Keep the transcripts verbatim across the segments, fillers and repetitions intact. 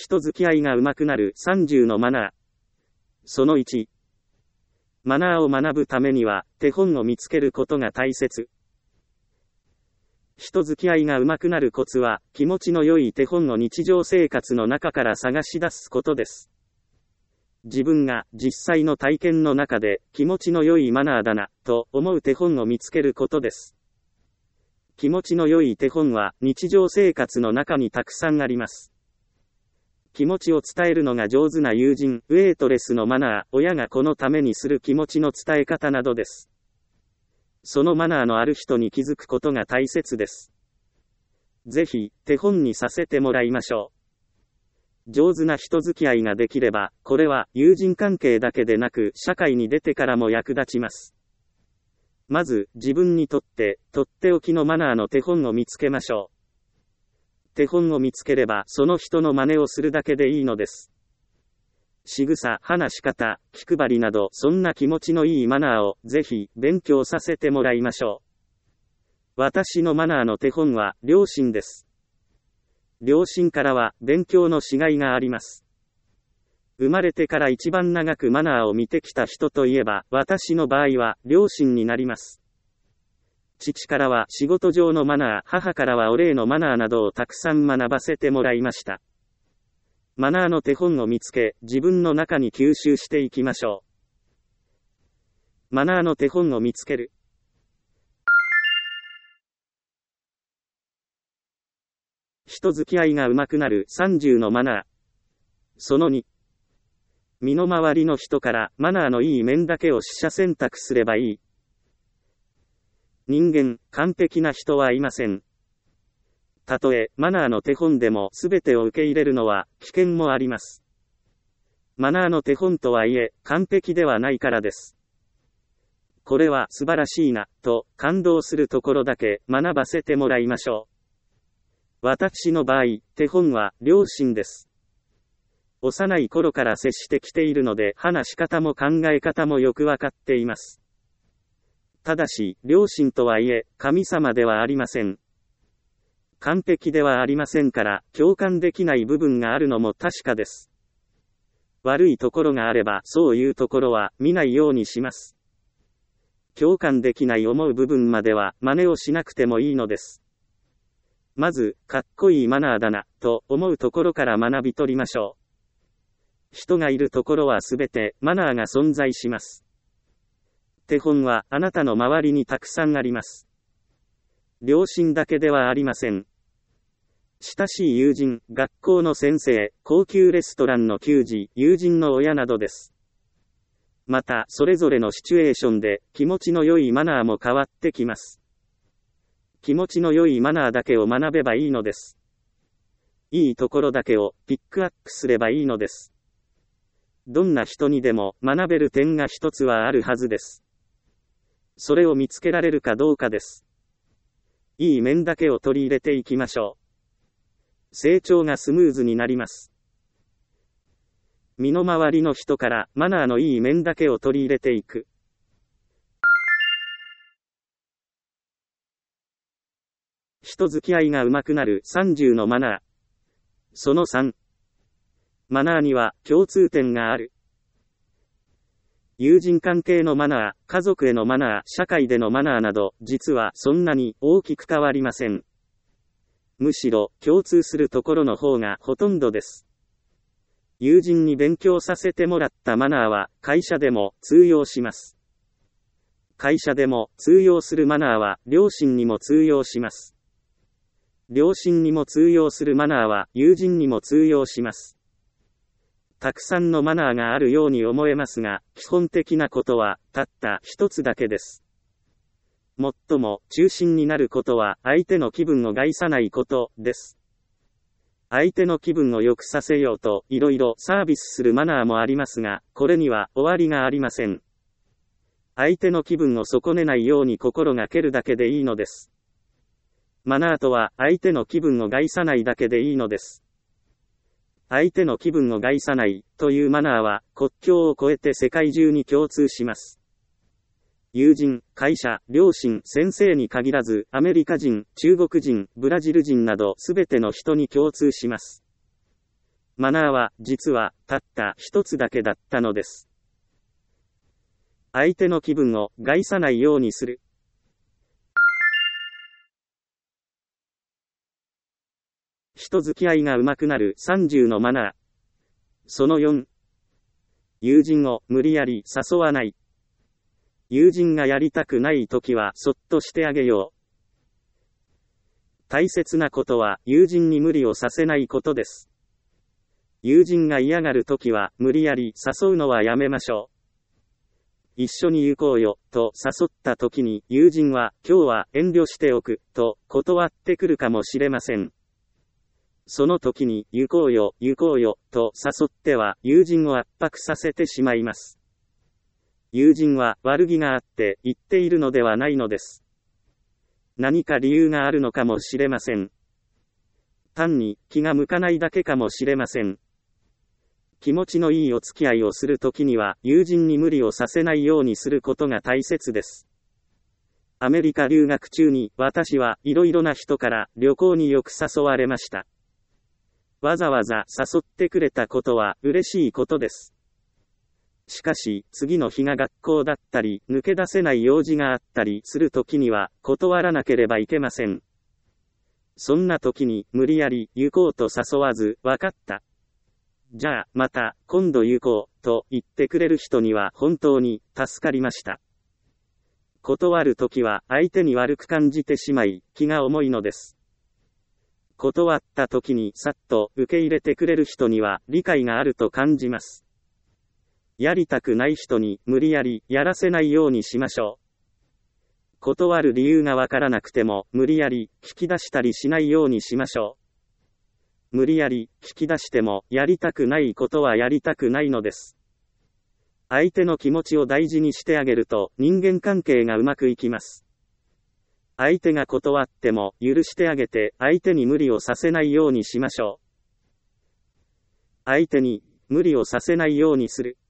人付き合いが上手くなるさんじゅうのマナー。そのいち。マナーを学ぶためには、手本を見つけることが大切。人付き合いが上手くなるコツは、気持ちの良い手本を日常生活の中から探し出すことです。自分が実際の体験の中で気持ちの良いマナーだな、と思う手本を見つけることです。気持ちの良い手本は日常生活の中にたくさんあります。気持ちを伝えるのが上手な友人、ウェイトレスのマナー、親が子のためにする気持ちの伝え方などです。そのマナーのある人に気づくことが大切です。ぜひ、手本にさせてもらいましょう。上手な人付き合いができれば、これは友人関係だけでなく、社会に出てからも役立ちます。まず、自分にとって、とっておきのマナーの手本を見つけましょう。手本を見つければ、その人の真似をするだけでいいのです。仕草、話し方、気配りなど、そんな気持ちのいいマナーを、ぜひ、勉強させてもらいましょう。私のマナーの手本は、両親です。両親からは、勉強のしがいがあります。生まれてから一番長くマナーを見てきた人といえば、私の場合は、両親になります。父からは仕事上のマナー、母からはお礼のマナーなどをたくさん学ばせてもらいました。マナーの手本を見つけ、自分の中に吸収していきましょう。マナーの手本を見つける。人付き合いが上手くなるさんじゅうのマナー。そのに。身の回りの人からマナーのいい面だけを取捨選択すればいい。人間、完璧な人はいません。たとえ、マナーの手本でも全てを受け入れるのは、危険もあります。マナーの手本とはいえ、完璧ではないからです。これは素晴らしいな、と、感動するところだけ、学ばせてもらいましょう。私の場合、手本は、両親です。幼い頃から接してきているので、話し方も考え方もよくわかっています。ただし、両親とはいえ、神様ではありません。完璧ではありませんから、共感できない部分があるのも確かです。悪いところがあれば、そういうところは、見ないようにします。共感できない思う部分までは、真似をしなくてもいいのです。まず、かっこいいマナーだな、と思うところから学び取りましょう。人がいるところはすべて、マナーが存在します。手本は、あなたの周りにたくさんあります。両親だけではありません。親しい友人、学校の先生、高級レストランの給仕、友人の親などです。また、それぞれのシチュエーションで、気持ちの良いマナーも変わってきます。気持ちの良いマナーだけを学べばいいのです。いいところだけを、ピックアップすればいいのです。どんな人にでも、学べる点が一つはあるはずです。それを見つけられるかどうかです。いい面だけを取り入れていきましょう。成長がスムーズになります。身の回りの人からマナーのいい面だけを取り入れていく。人付き合いが上手くなるさんじゅうのマナー。そのさん。マナーには共通点がある。友人関係のマナー、家族へのマナー、社会でのマナーなど、実はそんなに大きく変わりません。むしろ、共通するところの方がほとんどです。友人に勉強させてもらったマナーは、会社でも通用します。会社でも通用するマナーは、両親にも通用します。両親にも通用するマナーは、友人にも通用します。たくさんのマナーがあるように思えますが、基本的なことは、たった一つだけです。最も中心になることは、相手の気分を害さないことです。相手の気分を良くさせようと、いろいろサービスするマナーもありますが、これには終わりがありません。相手の気分を損ねないように心がけるだけでいいのです。マナーとは、相手の気分を害さないだけでいいのです。相手の気分を害さないというマナーは国境を越えて世界中に共通します。友人、会社、両親、先生に限らずアメリカ人、中国人、ブラジル人などすべての人に共通します。 マナーは、実は、たった一つだけだったのです。相手の気分を害さないようにする。人付き合いが上手くなるさんじゅうのマナー。そのよん。友人を無理やり誘わない。友人がやりたくないときはそっとしてあげよう。大切なことは友人に無理をさせないことです。友人が嫌がるときは無理やり誘うのはやめましょう。一緒に行こうよと誘ったときに友人は今日は遠慮しておくと断ってくるかもしれません。その時に行こうよ行こうよと誘っては友人を圧迫させてしまいます。友人は悪気があって言っているのではないのです。何か理由があるのかもしれません。単に気が向かないだけかもしれません。気持ちのいいお付き合いをするときには友人に無理をさせないようにすることが大切です。アメリカ留学中に私はいろいろな人から旅行によく誘われました。わざわざ誘ってくれたことは嬉しいことです。しかし、次の日が学校だったり、抜け出せない用事があったりするときには、断らなければいけません。そんな時に、無理やり、行こうと誘わず、わかった。じゃあ、また、今度行こう、と言ってくれる人には本当に、助かりました。断るときは、相手に悪く感じてしまい、気が重いのです。断った時にさっと受け入れてくれる人には理解があると感じます。やりたくない人に無理やりやらせないようにしましょう。断る理由がわからなくても無理やり聞き出したりしないようにしましょう。無理やり聞き出してもやりたくないことはやりたくないのです。相手の気持ちを大事にしてあげると人間関係がうまくいきます。相手が断っても許してあげて相手に無理をさせないようにしましょう。相手に無理をさせないようにする。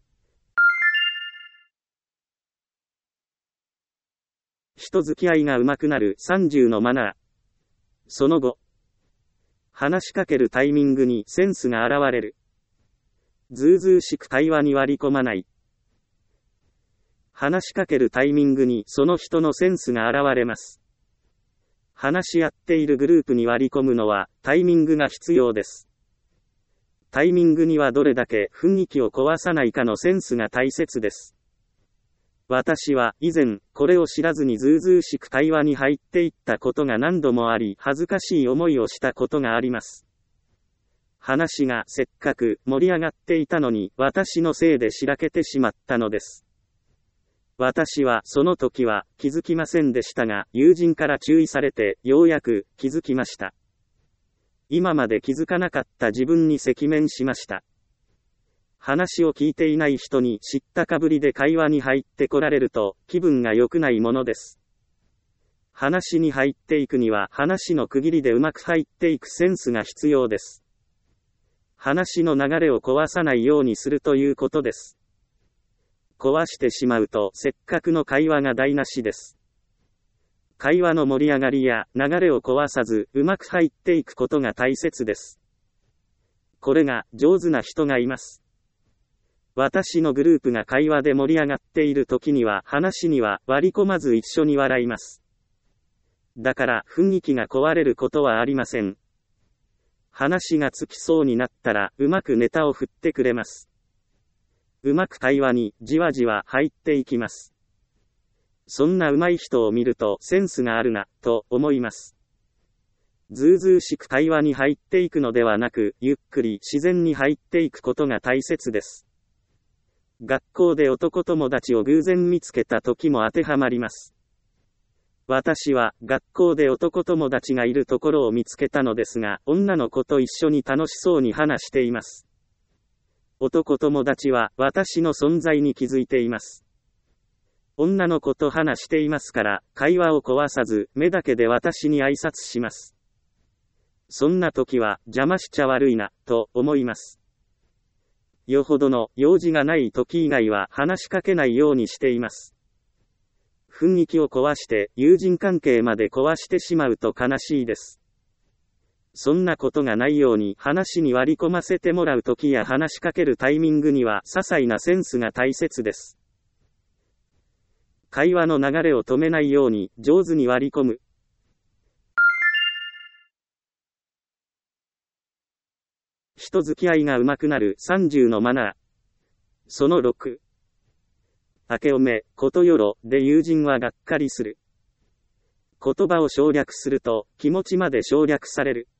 人付き合いが上手くなるさんじゅうのマナー。その後、話しかけるタイミングにセンスが現れる。ずうずうしく会話に割り込まない。話しかけるタイミングにその人のセンスが現れます。話し合っているグループに割り込むのはタイミングが必要です。タイミングにはどれだけ雰囲気を壊さないかのセンスが大切です。私は以前これを知らずにずうずうしく会話に入っていったことが何度もあり恥ずかしい思いをしたことがあります。話がせっかく盛り上がっていたのに私のせいでしらけてしまったのです。私はその時は気づきませんでしたが、友人から注意されてようやく気づきました。今まで気づかなかった自分に赤面しました。話を聞いていない人に知ったかぶりで会話に入ってこられると気分が良くないものです。話に入っていくには話の区切りでうまく入っていくセンスが必要です。話の流れを壊さないようにするということです。壊してしまうとせっかくの会話が台無しです。会話の盛り上がりや流れを壊さずうまく入っていくことが大切です。これが上手な人がいます。私のグループが会話で盛り上がっている時には話には割り込まず一緒に笑います。だから雰囲気が壊れることはありません。話がつきそうになったらうまくネタを振ってくれます。うまく会話にじわじわ入っていきます。そんな上手い人を見るとセンスがあるな、と思います。ずうずうしく会話に入っていくのではなく、ゆっくり自然に入っていくことが大切です。学校で男友達を偶然見つけた時も当てはまります。私は学校で男友達がいるところを見つけたのですが、女の子と一緒に楽しそうに話しています。男友達は私の存在に気づいています。女の子と話していますから、会話を壊さず、目だけで私に挨拶します。そんな時は、邪魔しちゃ悪いな、と思います。よほどの用事がない時以外は話しかけないようにしています。雰囲気を壊して、友人関係まで壊してしまうと悲しいです。 そんなことがないように話に割り込ませてもらうときや話しかけるタイミングには些細なセンスが大切です。会話の流れを止めないように上手に割り込む。人付き合いが上手くなるさんじゅうのマナー。そのろく。明けおめ、ことよろで友人はがっかりする。言葉を省略すると気持ちまで省略される。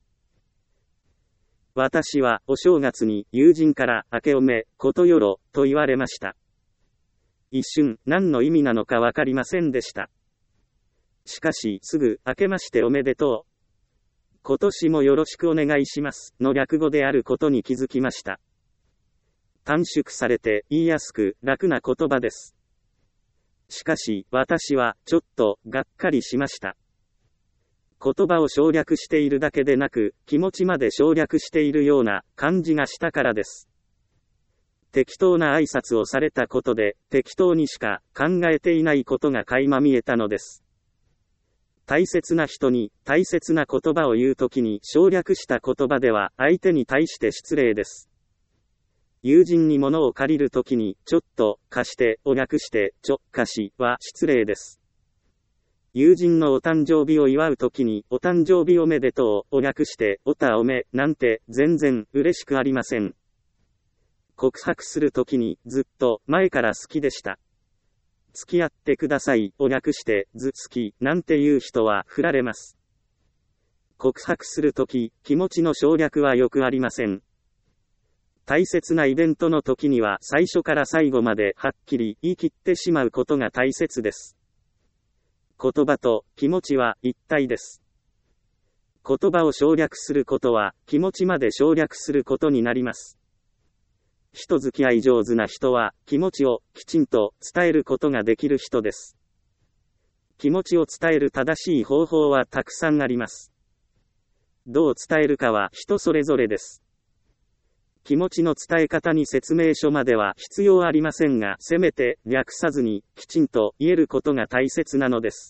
私はお正月に友人から明けおめ、ことよろと言われました。一瞬何の意味なのかわかりませんでした。しかしすぐ明けましておめでとう。今年もよろしくお願いしますの略語であることに気づきました。短縮されて言いやすく楽な言葉です。しかし私はちょっとがっかりしました。言葉を省略しているだけでなく気持ちまで省略しているような感じがしたからです。適当な挨拶をされたことで適当にしか考えていないことが垣間見えたのです。大切な人に大切な言葉を言うときに省略した言葉では相手に対して失礼です。友人に物を借りるときにちょっと貸してを略してちょ貸しは失礼です。友人のお誕生日を祝うときにお誕生日おめでとうを略しておたおめなんて全然嬉しくありません。告白するときにずっと前から好きでした。付き合ってくださいを略してず好きなんていう人は振られます。告白するとき気持ちの省略はよくありません。大切なイベントの時には最初から最後まではっきり言い切ってしまうことが大切です。言葉と気持ちは一体です。言葉を省略することは気持ちまで省略することになります。人付き合い上手な人は気持ちをきちんと伝えることができる人です。気持ちを伝える正しい方法はたくさんあります。どう伝えるかは人それぞれです。気持ちの伝え方に説明書までは必要ありませんが、せめて略さずにきちんと言えることが大切なのです。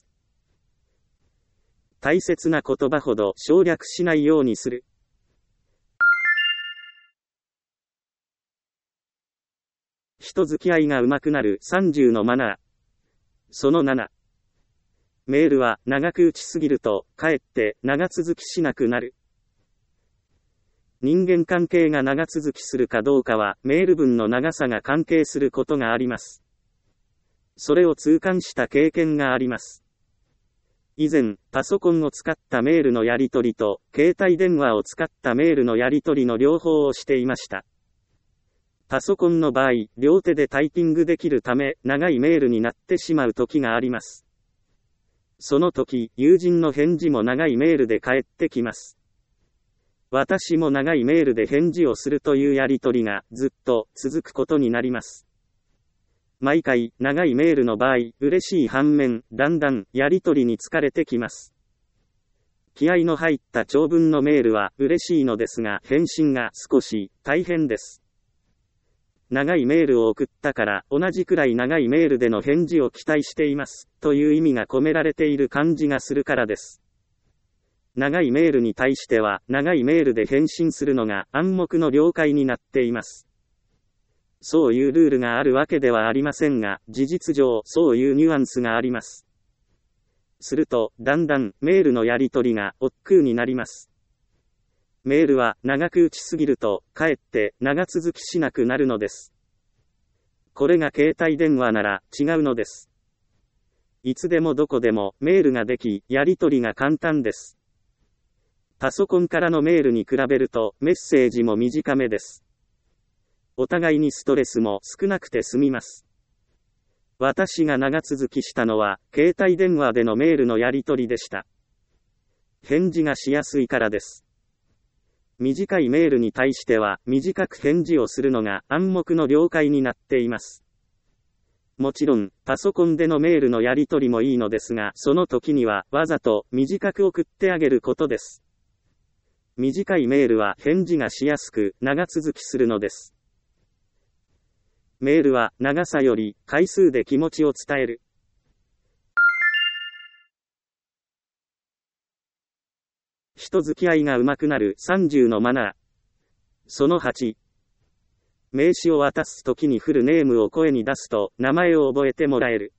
大切な言葉ほど省略しないようにする。人付き合いが上手くなるさんじゅうのマナー。そのなな。メールは長く打ちすぎるとかえって長続きしなくなる。人間関係が長続きするかどうかはメール文の長さが関係することがあります。それを痛感した経験があります。以前、パソコンを使ったメールのやり取りと携帯電話を使ったメールのやり取りの両方をしていました。パソコンの場合、両手でタイピングできるため、長いメールになってしまう時があります。その時、友人の返事も長いメールで返ってきます。私も長いメールで返事をするというやり取りがずっと続くことになります。毎回、長いメールの場合、嬉しい反面、だんだんやり取りに疲れてきます。気合の入った長文のメールは嬉しいのですが、返信が少し大変です。長いメールを送ったから同じくらい長いメールでの返事を期待していますという意味が込められている感じがするからです。長いメールに対しては長いメールで返信するのが暗黙の了解になっています。そういうルールがあるわけではありませんが、事実上そういうニュアンスがあります。するとだんだんメールのやり取りが億劫になります。メールは長く打ちすぎるとかえって長続きしなくなるのです。これが携帯電話なら違うのです。いつでもどこでもメールができ、やり取りが簡単です。パソコンからのメールに比べるとメッセージも短めです。お互いにストレスも少なくて済みます。私が長続きしたのは携帯電話でのメールのやり取りでした。返事がしやすいからです。短いメールに対しては短く返事をするのが暗黙の了解になっています。もちろん、パソコンでのメールのやり取りもいいのですが、その時にはわざと短く送ってあげることです。短いメールは返事がしやすく長続きするのです。メールは長さより回数で気持ちを伝える。 人付き合いが上手くなるさんじゅうのマナー。そのはち。名刺を渡すときにフルネームを声に出すと名前を覚えてもらえる。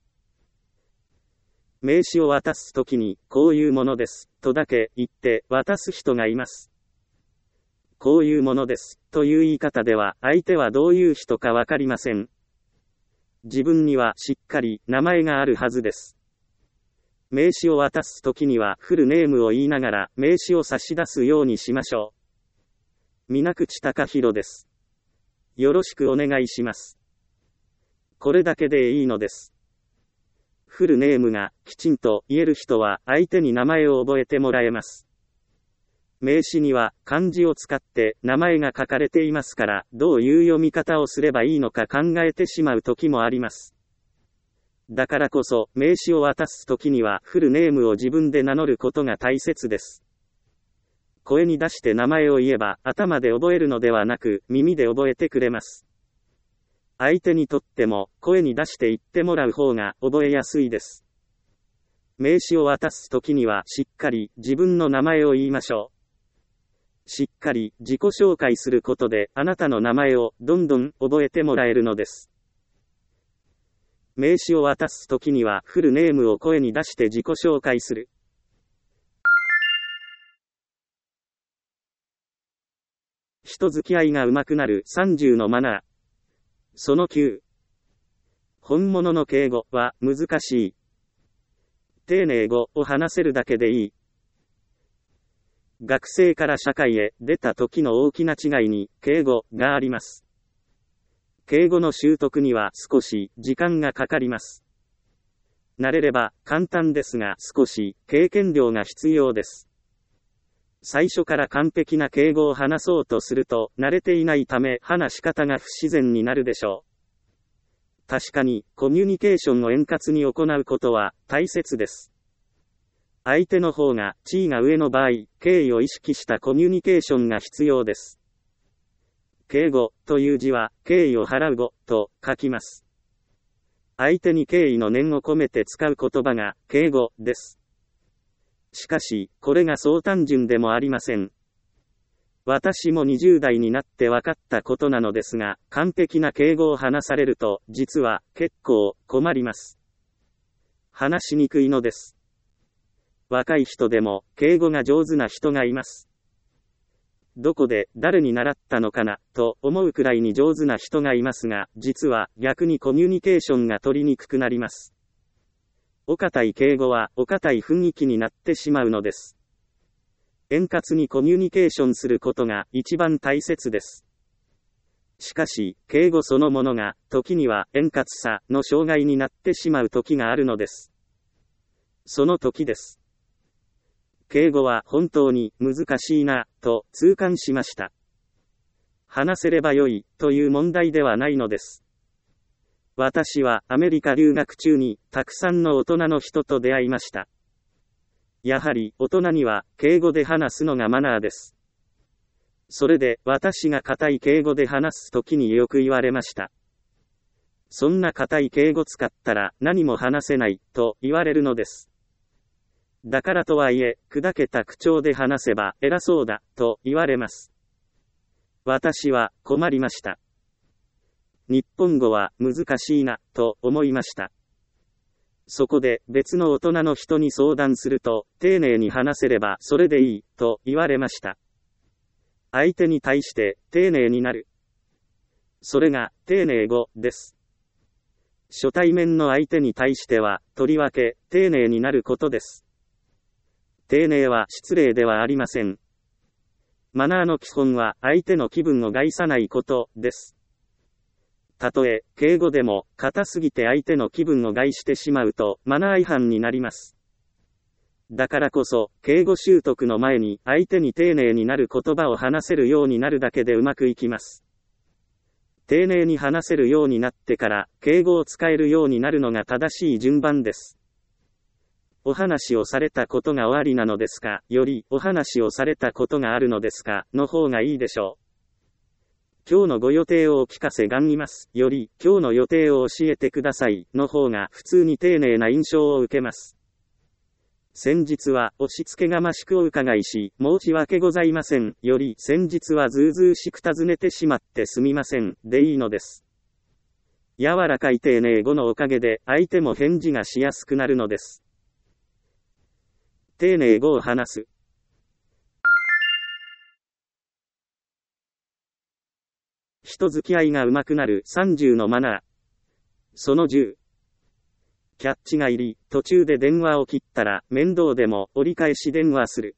名刺を渡すときに、こういうものです、とだけ言って渡す人がいます。こういうものです、という言い方では、相手はどういう人かわかりません。自分にはしっかり名前があるはずです。名刺を渡すときにはフルネームを言いながら名刺を差し出すようにしましょう。水口貴弘です。よろしくお願いします。これだけでいいのです。フルネームがきちんと言える人は相手に名前を覚えてもらえます。名刺には漢字を使って名前が書かれていますから、どういう読み方をすればいいのか考えてしまう時もあります。だからこそ名刺を渡す時にはフルネームを自分で名乗ることが大切です。声に出して名前を言えば頭で覚えるのではなく耳で覚えてくれます。相手にとっても声に出して言ってもらう方が覚えやすいです。名刺を渡すときにはしっかり自分の名前を言いましょう。しっかり自己紹介することであなたの名前をどんどん覚えてもらえるのです。名刺を渡すときにはフルネームを声に出して自己紹介する。人付き合いが上手くなるさんじゅうのマナー。そのきゅう。本物の敬語は難しい。丁寧語を話せるだけでいい。学生から社会へ出た時の大きな違いに敬語があります。敬語の習得には少し時間がかかります。慣れれば簡単ですが少し経験量が必要です。最初から完璧な敬語を話そうとすると慣れていないため話し方が不自然になるでしょう。確かにコミュニケーションを円滑に行うことは大切です。相手の方が地位が上の場合、敬意を意識したコミュニケーションが必要です。敬語という字は敬意を払う語と書きます。相手に敬意の念を込めて使う言葉が敬語です。しかし、これがそう単純でもありません。私もにじゅう代になって分かったことなのですが、完璧な敬語を話されると、実は結構困ります。話しにくいのです。若い人でも敬語が上手な人がいます。どこで誰に習ったのかなと思うくらいに上手な人がいますが、実は逆にコミュニケーションが取りにくくなります。お堅い敬語はお堅い雰囲気になってしまうのです。円滑にコミュニケーションすることが一番大切です。しかし、敬語そのものが時には円滑さの障害になってしまう時があるのです。その時です。敬語は本当に難しいなと痛感しました。話せればよいという問題ではないのです。私はアメリカ留学中にたくさんの大人の人と出会いました。やはり大人には敬語で話すのがマナーです。それで私が固い敬語で話すときによく言われました。そんな固い敬語使ったら何も話せないと言われるのです。だからとはいえ、砕けた口調で話せば偉そうだと言われます。私は困りました。日本語は難しいなと思いました。そこで別の大人の人に相談すると、丁寧に話せればそれでいいと言われました。相手に対して丁寧になる。それが丁寧語です。初対面の相手に対しては、とりわけ丁寧になることです。丁寧は失礼ではありません。マナーの基本は相手の気分を害さないことです。たとえ、敬語でも、硬すぎて相手の気分を害してしまうと、マナー違反になります。だからこそ、敬語習得の前に、相手に丁寧になる言葉を話せるようになるだけでうまくいきます。丁寧に話せるようになってから、敬語を使えるようになるのが正しい順番です。お話をされたことが終わりなのですか、より、お話をされたことがあるのですか、の方がいいでしょう。今日のご予定をお聞かせ願います。より、今日の予定を教えてください。の方が普通に丁寧な印象を受けます。 先日は押し付けがましくお伺いし、申し訳ございません。より先日はずうずうしく尋ねてしまってすみません。でいいのです。柔らかい丁寧語のおかげで、相手も返事がしやすくなるのです。丁寧語を話す。人付き合いが上手くなるさんじゅうのマナー。そのじゅう。キャッチが入り、途中で電話を切ったら、面倒でも折り返し電話する。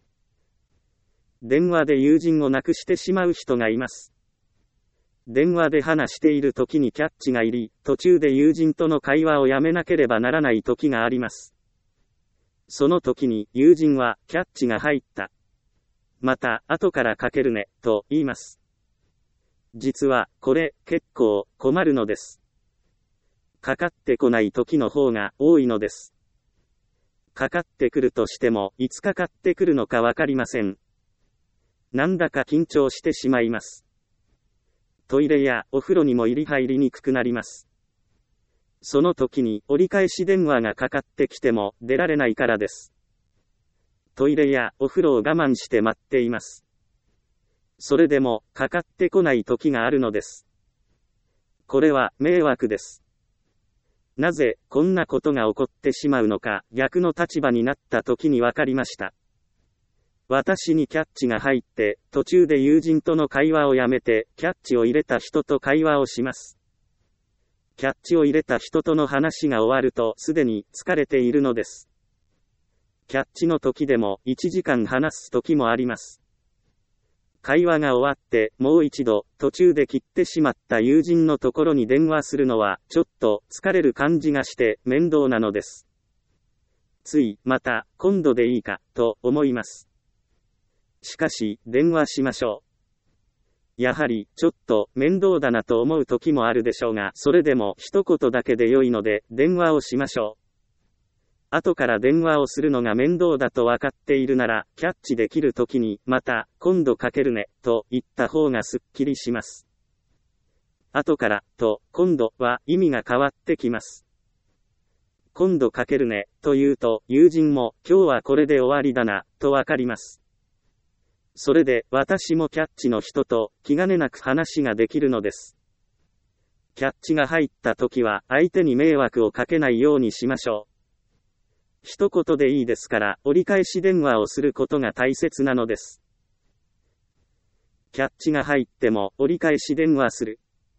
電話で友人を亡くしてしまう人がいます。電話で話している時にキャッチが入り、途中で友人との会話をやめなければならない時があります。その時に友人は、キャッチが入った。また、後からかけるね、と言います。実は、これ、結構、困るのです。かかってこない時の方が多いのです。かかってくるとしても、いつかかってくるのかわかりません。なんだか緊張してしまいます。トイレやお風呂にも入り入りにくくなります。その時に折り返し電話がかかってきても出られないからです。トイレやお風呂を我慢して待っています。それでもかかってこない時があるのです。これは迷惑です。なぜこんなことが起こってしまうのか、逆の立場になった時に分かりました。私にキャッチが入って、途中で友人との会話をやめて、キャッチを入れた人と会話をします。キャッチを入れた人との話が終わると、すでに疲れているのです。キャッチの時でもいちじかん話す時もあります。会話が終わって、もう一度、途中で切ってしまった友人のところに電話するのは、ちょっと疲れる感じがして面倒なのです。つい、また、今度でいいか、と思います。しかし、電話しましょう。やはり、ちょっと面倒だなと思う時もあるでしょうが、それでも一言だけで良いので、電話をしましょう。後から電話をするのが面倒だと分かっているなら、キャッチできるときに、また、今度かけるね、と言った方がすっきりします。後から、と、今度は意味が変わってきます。今度かけるね、と言うと、友人も、今日はこれで終わりだな、と分かります。それで、私もキャッチの人と、気兼ねなく話ができるのです。キャッチが入ったときは、相手に迷惑をかけないようにしましょう。一言でいいですから、折り返し電話をすることが大切なのです。キャッチが入っても、折り返し電話する。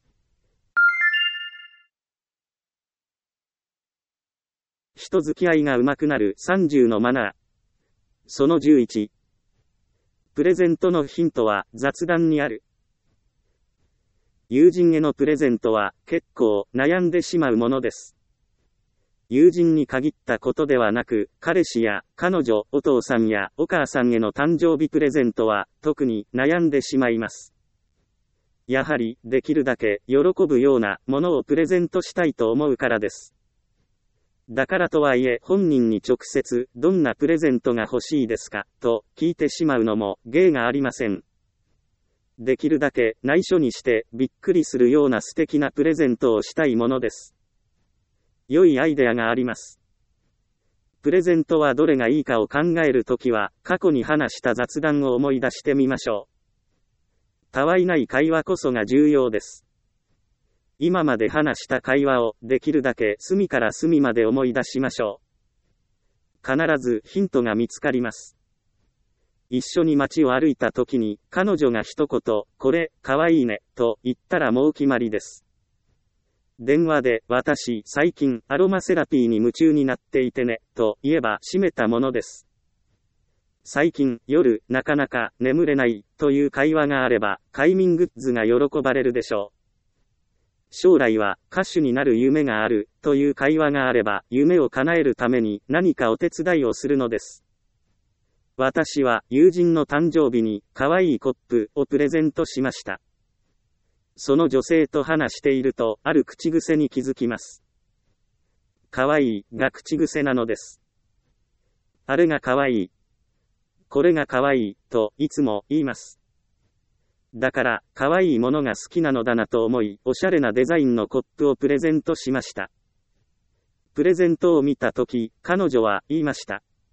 人付き合いが上手くなるさんじゅうのマナー。そのじゅういち。プレゼントのヒントは雑談にある。友人へのプレゼントは結構悩んでしまうものです。友人に限ったことではなく、彼氏や彼女、お父さんやお母さんへの誕生日プレゼントは特に悩んでしまいます。やはりできるだけ喜ぶようなものをプレゼントしたいと思うからです。だからとはいえ本人に直接どんなプレゼントが欲しいですかと聞いてしまうのも芸がありません。できるだけ内緒にしてびっくりするような素敵なプレゼントをしたいものです。良いアイデアがあります。プレゼントはどれがいいかを考えるときは、過去に話した雑談を思い出してみましょう。たわいない会話こそが重要です。今まで話した会話をできるだけ隅から隅まで思い出しましょう。必ずヒントが見つかります。一緒に街を歩いたときに、彼女が一言、これ、かわいいね、と言ったらもう決まりです。電話で、私、最近、アロマセラピーに夢中になっていてね、と言えば、閉めたものです。最近、夜、なかなか、眠れない、という会話があれば、快眠グッズが喜ばれるでしょう。将来は、歌手になる夢がある、という会話があれば、夢を叶えるために、何かお手伝いをするのです。私は、友人の誕生日に、可愛いコップ、をプレゼントしました。その女性と話していると、ある口癖に気づきます。かわいいが口癖なのです。あれがかわいい。これがかわいい、といつも言います。だから、かわいいものが好きなのだなと思い、おしゃれなデザインのコップをプレゼントしました。プレゼントを見たとき、彼女は言いました。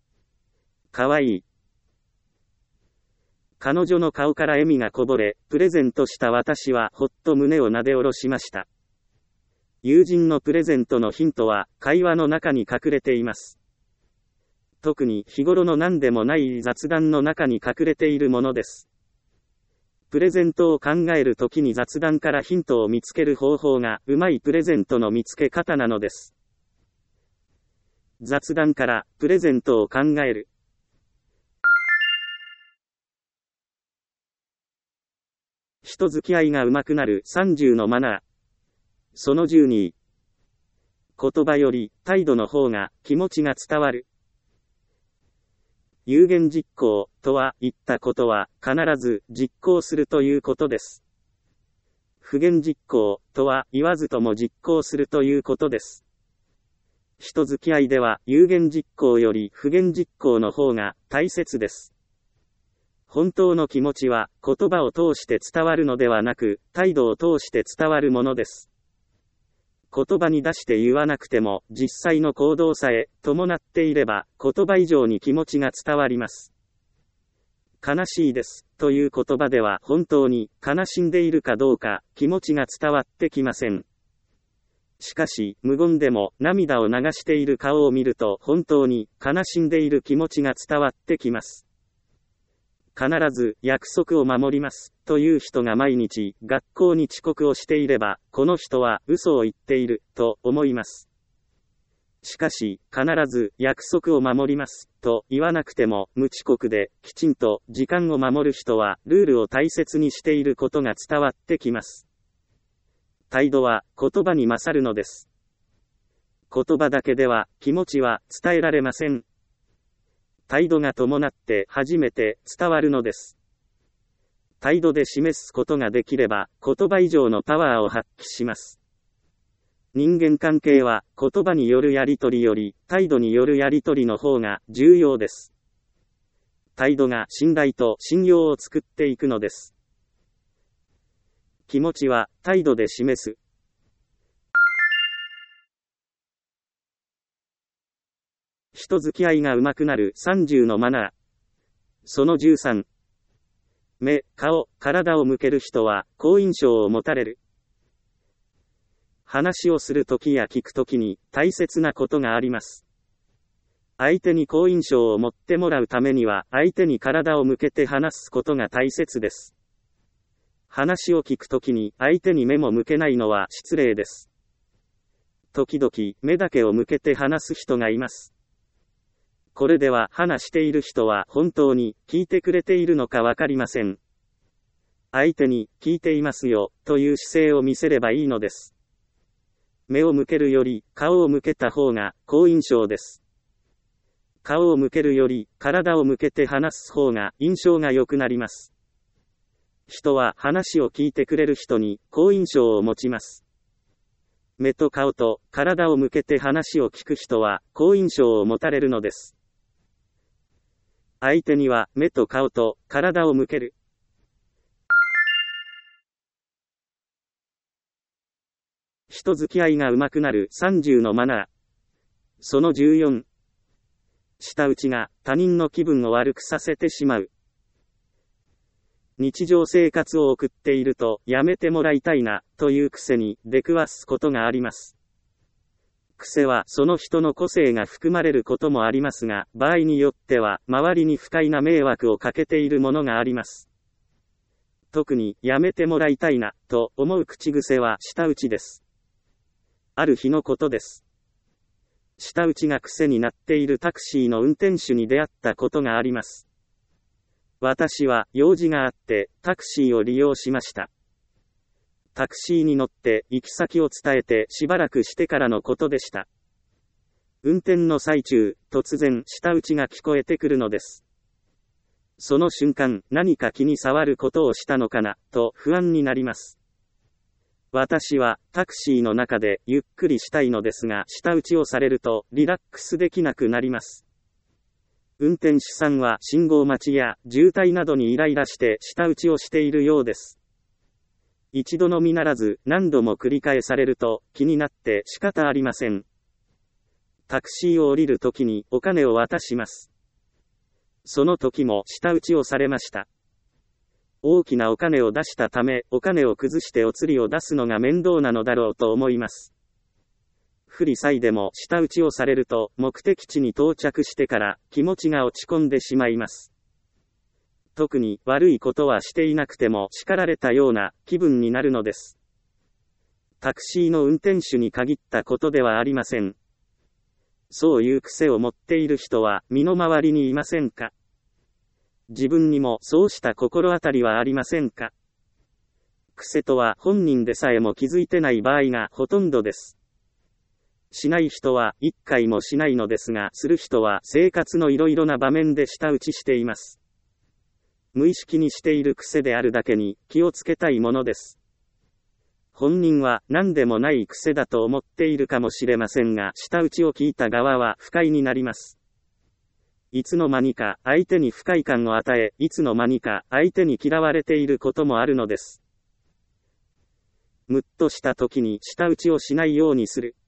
かわいい。彼女の顔から笑みがこぼれ、プレゼントした私はほっと胸をなで下ろしました。友人のプレゼントのヒントは、会話の中に隠れています。特に日頃の何でもない雑談の中に隠れているものです。プレゼントを考えるときに雑談からヒントを見つける方法が、うまいプレゼントの見つけ方なのです。雑談からプレゼントを考える。人付き合いが上手くなるさんじゅうのマナー。そのじゅうに。言葉より態度の方が気持ちが伝わる。有言実行とは言ったことは必ず実行するということです。不言実行とは言わずとも実行するということです。人付き合いでは有言実行より不言実行の方が大切です。本当の気持ちは言葉を通して伝わるのではなく、態度を通して伝わるものです。言葉に出して言わなくても、実際の行動さえ伴っていれば、言葉以上に気持ちが伝わります。悲しいですという言葉では本当に悲しんでいるかどうか気持ちが伝わってきません。しかし、無言でも涙を流している顔を見ると本当に悲しんでいる気持ちが伝わってきます。必ず約束を守りますという人が毎日学校に遅刻をしていれば、この人は嘘を言っていると思います。しかし、必ず約束を守りますと言わなくても無遅刻できちんと時間を守る人はルールを大切にしていることが伝わってきます。態度は言葉に勝るのです。言葉だけでは気持ちは伝えられません。態度が伴って初めて伝わるのです。態度で示すことができれば言葉以上のパワーを発揮します。人間関係は言葉によるやり取りより態度によるやり取りの方が重要です。態度が信頼と信用を作っていくのです。気持ちは態度で示す。人付き合いが上手くなるさんじゅうのマナー。そのじゅうさん。目、顔、体を向ける人は好印象を持たれる。話をするときや聞くときに大切なことがあります。相手に好印象を持ってもらうためには相手に体を向けて話すことが大切です。話を聞くときに相手に目も向けないのは失礼です。時々目だけを向けて話す人がいます。これでは話している人は本当に聞いてくれているのかわかりません。相手に聞いていますよという姿勢を見せればいいのです。目を向けるより顔を向けた方が好印象です。顔を向けるより体を向けて話す方が印象が良くなります。人は話を聞いてくれる人に好印象を持ちます。目と顔と体を向けて話を聞く人は好印象を持たれるのです。相手には目と顔と体を向ける。人付き合いが上手くなるさんじゅうのマナー。そのじゅうよん。舌打ちが他人の気分を悪くさせてしまう。日常生活を送っているとやめてもらいたいなという癖に出くわすことがあります。癖はその人の個性が含まれることもありますが、場合によっては周りに不快な迷惑をかけているものがあります。特にやめてもらいたいなと思う口癖は舌打ちです。ある日のことです。舌打ちが癖になっているタクシーの運転手に出会ったことがあります。私は用事があってタクシーを利用しました。タクシーに乗って行き先を伝えてしばらくしてからのことでした。運転の最中、突然舌打ちが聞こえてくるのです。その瞬間、何か気に障ることをしたのかな、と不安になります。私はタクシーの中でゆっくりしたいのですが、舌打ちをされるとリラックスできなくなります。運転手さんは信号待ちや渋滞などにイライラして舌打ちをしているようです。一度のみならず何度も繰り返されると気になって仕方ありません。タクシーを降りるときにお金を渡します。 その時も舌打ちをされました。大きなお金を出したため、お金を崩してお釣りを出すのが面倒なのだろうと思います。不利際でも舌打ちをされると、目的地に到着してから気持ちが落ち込んでしまいます。特に悪いことはしていなくても叱られたような気分になるのです。タクシーの運転手に限ったことではありません。そういう癖を持っている人は身の回りにいませんか？自分にもそうした心当たりはありませんか？癖とは本人でさえも気づいてない場合がほとんどです。しない人は一回もしないのですが、する人は生活のいろいろな場面で舌打ちしています。無意識にしている癖であるだけに気をつけたいものです。本人は何でもない癖だと思っているかもしれませんが、舌打ちを聞いた側は不快になります。いつの間にか相手に不快感を与え、いつの間にか相手に嫌われていることもあるのです。ムッとした時に舌打ちをしないようにする。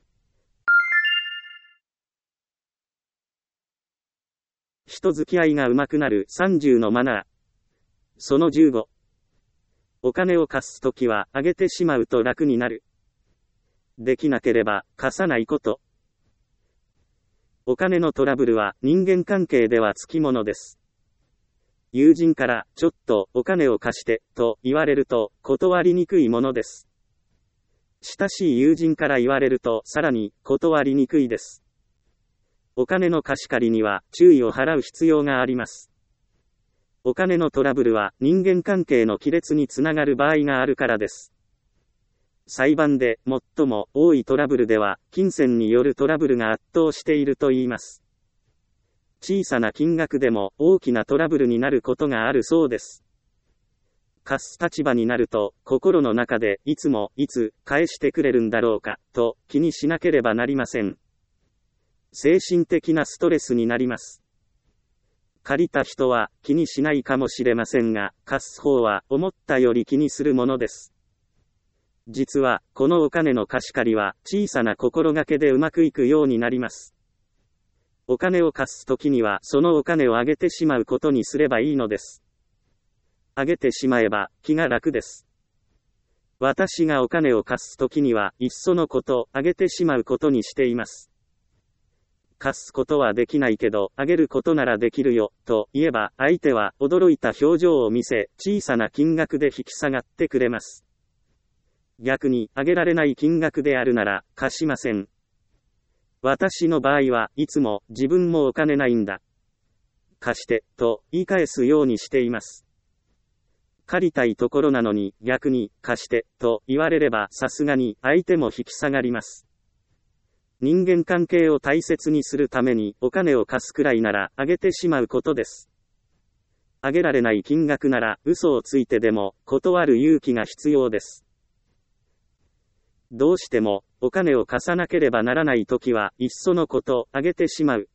人付き合いが上手くなるさんじゅうのマナー。そのじゅうご。お金を貸すときはあげてしまうと楽になる。できなければ貸さないこと。お金のトラブルは人間関係ではつきものです。友人からちょっとお金を貸してと言われると断りにくいものです。親しい友人から言われるとさらに断りにくいです。お金の貸し借りには注意を払う必要があります。お金のトラブルは人間関係の亀裂につながる場合があるからです。裁判で最も多いトラブルでは金銭によるトラブルが圧倒していると言います。小さな金額でも大きなトラブルになることがあるそうです。貸す立場になると心の中でいつもいつ返してくれるんだろうかと気にしなければなりません。精神的なストレスになります。借りた人は気にしないかもしれませんが、貸す方は思ったより気にするものです。実は、このお金の貸し借りは小さな心がけでうまくいくようになります。お金を貸すときにはそのお金をあげてしまうことにすればいいのです。あげてしまえば気が楽です。私がお金を貸すときにはいっそのことあげてしまうことにしています。貸すことはできないけど、あげることならできるよ、と言えば、相手は驚いた表情を見せ、小さな金額で引き下がってくれます。逆に、あげられない金額であるなら、貸しません。私の場合はいつも、自分もお金ないんだ。貸して、と言い返すようにしています。借りたいところなのに、逆に、貸して、と言われれば、さすがに、相手も引き下がります。人間関係を大切にするためにお金を貸すくらいならあげてしまうことです。あげられない金額なら嘘をついてでも断る勇気が必要です。どうしてもお金を貸さなければならないときはいっそのことあげてしまう。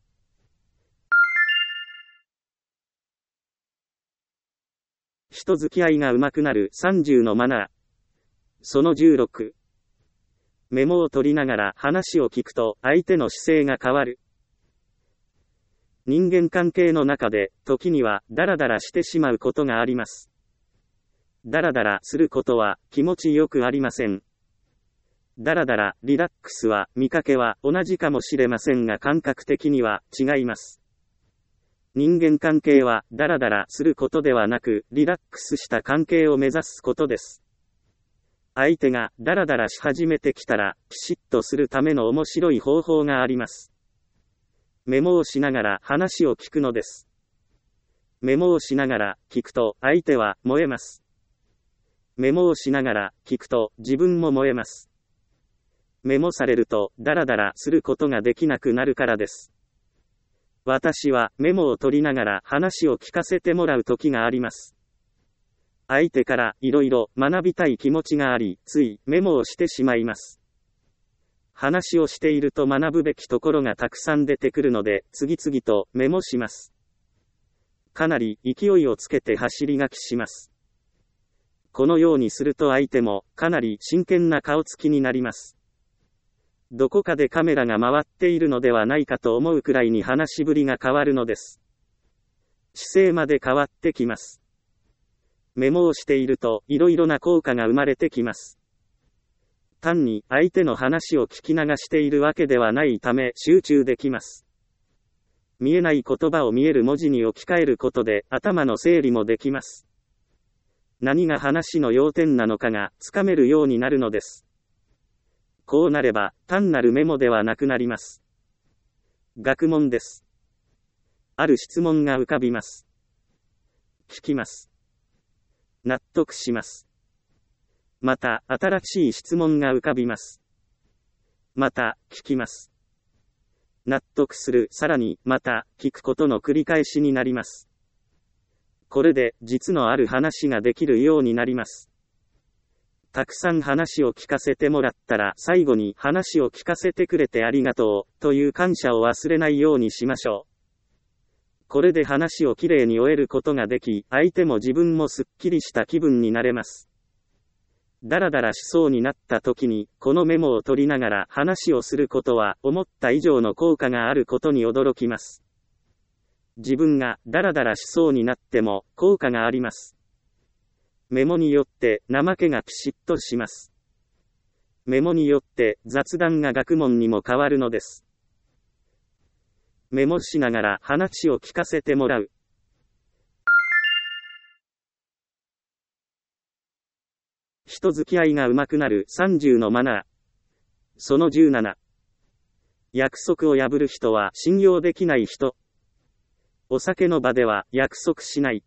人付き合いが上手くなるさんじゅうのマナー。そのじゅうろく。メモを取りながら話を聞くと相手の姿勢が変わる。人間関係の中で時にはダラダラしてしまうことがあります。ダラダラすることは気持ちよくありません。ダラダラ、リラックスは見かけは同じかもしれませんが感覚的には違います。人間関係はダラダラすることではなくリラックスした関係を目指すことです。相手がダラダラし始めてきたら、ピシッとするための面白い方法があります。メモをしながら話を聞くのです。メモをしながら聞くと相手は燃えます。メモをしながら聞くと自分も燃えます。メモされるとダラダラすることができなくなるからです。私はメモを取りながら話を聞かせてもらう時があります。相手からいろいろ学びたい気持ちがあり、ついメモをしてしまいます。話をしていると学ぶべきところがたくさん出てくるので、次々とメモします。かなり勢いをつけて走り書きします。このようにすると相手もかなり真剣な顔つきになります。どこかでカメラが回っているのではないかと思うくらいに話しぶりが変わるのです。 姿勢まで変わってきます。メモをしていると、いろいろな効果が生まれてきます。単に相手の話を聞き流しているわけではないため集中できます。見えない言葉を見える文字に置き換えることで頭の整理もできます。何が話の要点なのかがつかめるようになるのです。こうなれば単なるメモではなくなります。学問です。ある質問が浮かびます。聞きます。納得します。また新しい質問が浮かびます。また聞きます。納得する、さらにまた聞くことの繰り返しになります。これで実のある話ができるようになります。たくさん話を聞かせてもらったら最後に話を聞かせてくれてありがとうという感謝を忘れないようにしましょう。これで話をきれいに終えることができ、相手も自分もすっきりした気分になれます。だらだらしそうになった時に、このメモを取りながら話をすることは、思った以上の効果があることに驚きます。自分がだらだらしそうになっても、効果があります。メモによって、怠けがピシッとします。メモによって、雑談が学問にも変わるのです。メモしながら話を聞かせてもらう。人付き合いが上手くなるさんじゅうのマナー。そのじゅうなな。約束を破る人は信用できない人。お酒の場では約束しない。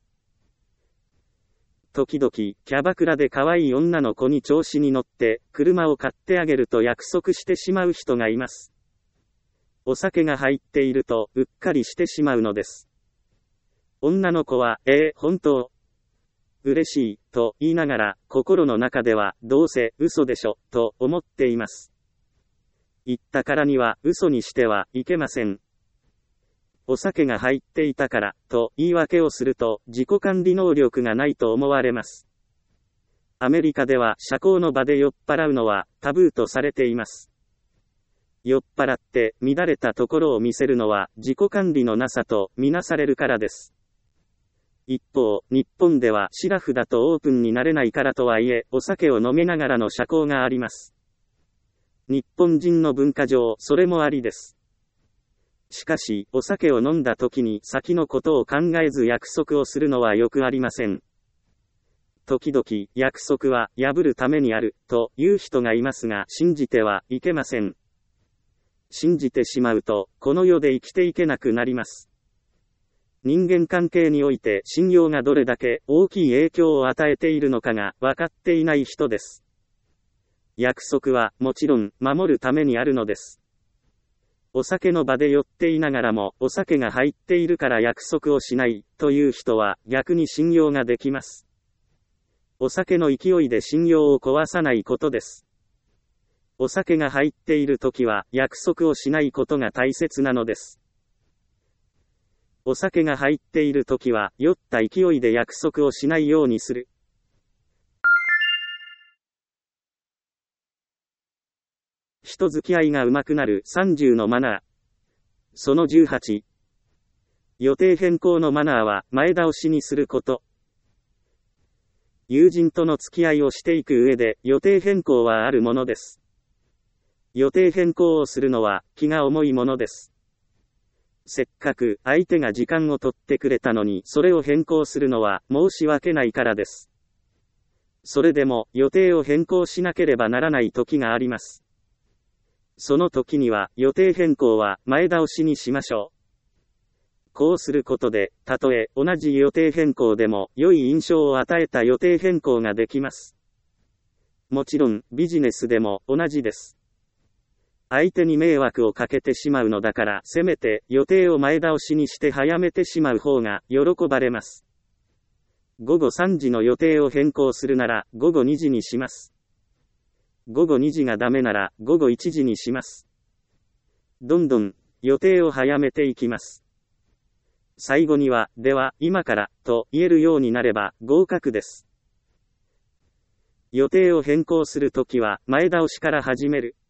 時々、キャバクラで可愛い女の子に調子に乗って、車を買ってあげると約束してしまう人がいます。お酒が入っていると、うっかりしてしまうのです。女の子は、ええ、本当。嬉しい、と言いながら、心の中では、どうせ、嘘でしょ、と思っています。言ったからには、嘘にしてはいけません。お酒が入っていたから、と言い訳をすると、自己管理能力がないと思われます。アメリカでは、社交の場で酔っ払うのは、タブーとされています。酔っ払って、乱れたところを見せるのは、自己管理のなさと、みなされるからです。一方、日本ではシラフだとオープンになれないからとはいえ、お酒を飲めながらの社交があります。日本人の文化上、それもありです。しかし、お酒を飲んだ時に先のことを考えず約束をするのはよくありません。時々、約束は破るためにある、という人がいますが、信じてはいけません。信じてしまうと、この世で生きていけなくなります。人間関係において信用がどれだけ大きい影響を与えているのかが分かっていない人です。約束はもちろん守るためにあるのです。お酒の場で酔っていながらもお酒が入っているから約束をしないという人は逆に信用ができます。お酒の勢いで信用を壊さないことです。お酒が入っているときは約束をしないことが大切なのです。お酒が入っているときは、酔った勢いで約束をしないようにする。人付き合いが上手くなるさんじゅうのマナー。そのじゅうはち。予定変更のマナーは前倒しにすること。友人との付き合いをしていく上で予定変更はあるものです。予定変更をするのは気が重いものです。せっかく相手が時間を取ってくれたのにそれを変更するのは申し訳ないからです。それでも予定を変更しなければならない時があります。その時には予定変更は前倒しにしましょう。こうすることで、たとえ同じ予定変更でも良い印象を与えた予定変更ができます。もちろんビジネスでも同じです。相手に迷惑をかけてしまうのだから、せめて予定を前倒しにして早めてしまう方が喜ばれます。ごごさんじの予定を変更するならごごにじにします。ごごにじがダメならごごいちじにします。どんどん予定を早めていきます。最後には、では今からと言えるようになれば合格です。予定を変更するときは前倒しから始める。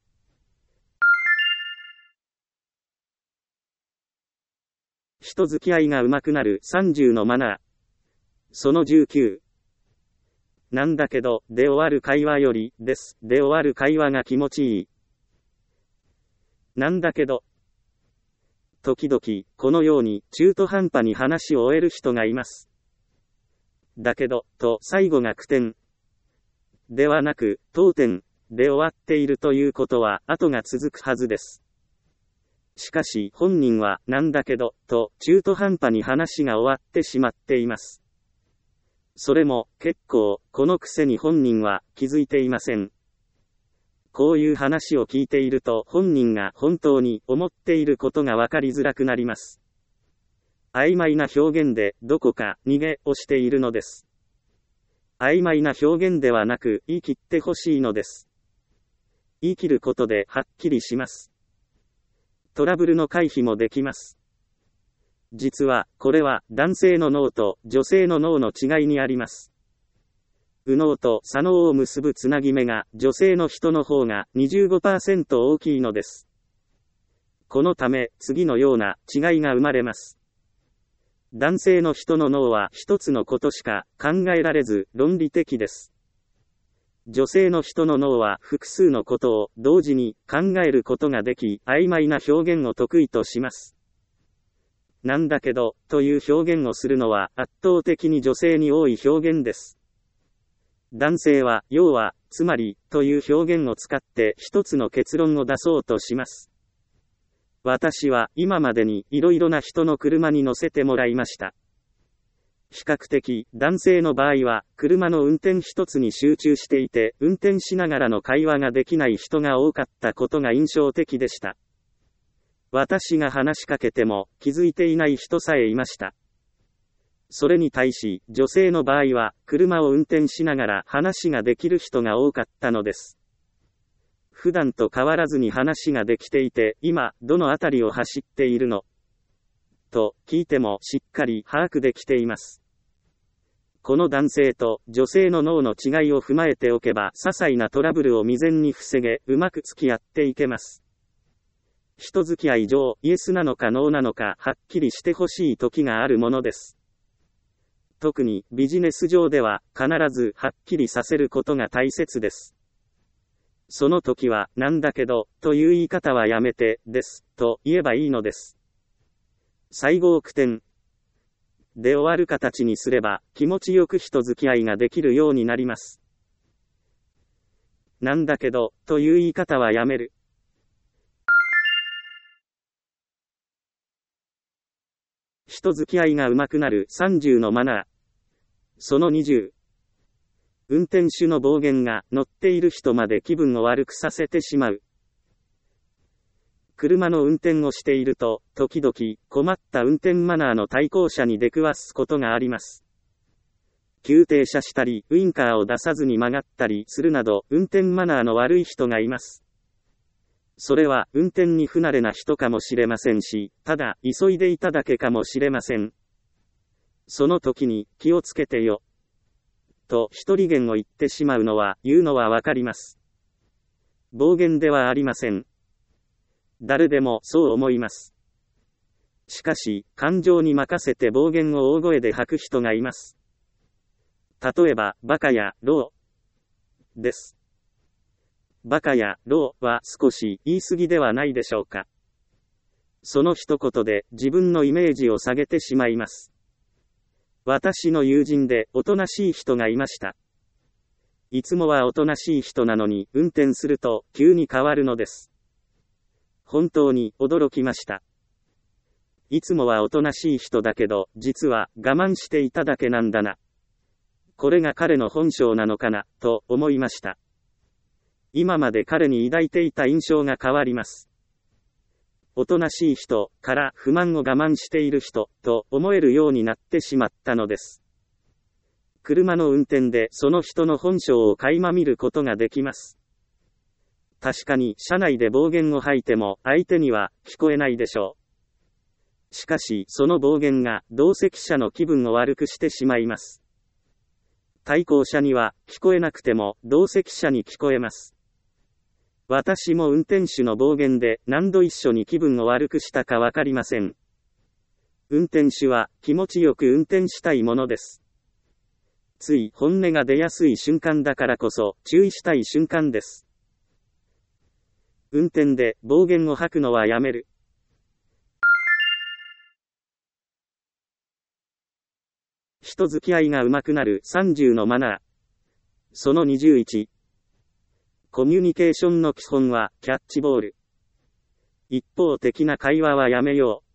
人付き合いが上手くなるさんじゅうのマナー。そのじゅうきゅう。なんだけど、で終わる会話より、です。で終わる会話が気持ちいい。なんだけど。時々、このように、中途半端に話を終える人がいます。だけど、と最後が句点。ではなく、当点、で終わっているということは、後が続くはずです。しかし、本人は、なんだけど、と、中途半端に話が終わってしまっています。それも、結構、この癖に本人は、気づいていません。こういう話を聞いていると、本人が本当に思っていることがわかりづらくなります。曖昧な表現で、どこか、逃げをしているのです。曖昧な表現ではなく、言い切ってほしいのです。言い切ることで、はっきりします。トラブルの回避もできます。実は、これは、男性の脳と女性の脳の違いにあります。右脳と左脳を結ぶつなぎ目が、女性の人の方が にじゅうごパーセント 大きいのです。このため、次のような違いが生まれます。男性の人の脳は一つのことしか考えられず、論理的です。女性の人の脳は複数のことを同時に考えることができ、曖昧な表現を得意とします。なんだけど、という表現をするのは圧倒的に女性に多い表現です。男性は、要は、つまり、という表現を使って一つの結論を出そうとします。私は、今までにいろいろな人の車に乗せてもらいました。比較的、男性の場合は、車の運転一つに集中していて、運転しながらの会話ができない人が多かったことが印象的でした。私が話しかけても、気づいていない人さえいました。それに対し、女性の場合は、車を運転しながら話ができる人が多かったのです。普段と変わらずに話ができていて、今、どのあたりを走っているの？と、聞いてもしっかり把握できています。この男性と女性の脳の違いを踏まえておけば、些細なトラブルを未然に防げ、うまく付き合っていけます。人付き合い上、イエスなのかノーなのか、はっきりしてほしい時があるものです。特に、ビジネス上では、必ず、はっきりさせることが大切です。その時は、なんだけど、という言い方はやめて、です、と言えばいいのです。最後を句点で終わる形にすれば、気持ちよく人付き合いができるようになります。なんだけど、という言い方はやめる。人付き合いが上手くなるさんじゅうのマナー。そのにじゅう。運転手の暴言が乗っている人まで気分を悪くさせてしまう。車の運転をしていると、時々困った運転マナーの対向車に出くわすことがあります。急停車したり、ウインカーを出さずに曲がったりするなど、運転マナーの悪い人がいます。それは運転に不慣れな人かもしれませんし、ただ急いでいただけかもしれません。その時に気をつけてよ。と一人言を言ってしまうのは言うのはわかります。暴言ではありません。誰でもそう思います。しかし、感情に任せて暴言を大声で吐く人がいます。例えば、バカやローです。バカやローは少し言い過ぎではないでしょうか。その一言で自分のイメージを下げてしまいます。私の友人でおとなしい人がいました。いつもはおとなしい人なのに運転すると急に変わるのです。本当に驚きました。いつもはおとなしい人だけど、実は我慢していただけなんだな。これが彼の本性なのかな、と思いました。今まで彼に抱いていた印象が変わります。おとなしい人から不満を我慢している人と思えるようになってしまったのです。車の運転でその人の本性を垣間見ることができます。確かに車内で暴言を吐いても相手には聞こえないでしょう。しかしその暴言が同席者の気分を悪くしてしまいます。対向車には聞こえなくても同席者に聞こえます。私も運転手の暴言で何度一緒に気分を悪くしたかわかりません。 運転手は気持ちよく運転したいものです。つい本音が出やすい瞬間だからこそ注意したい瞬間です。運転で暴言を吐くのはやめる。人付き合いが上手くなるさんじゅうのマナー。そのにじゅういち。コミュニケーションの基本はキャッチボール。一方的な会話はやめよう。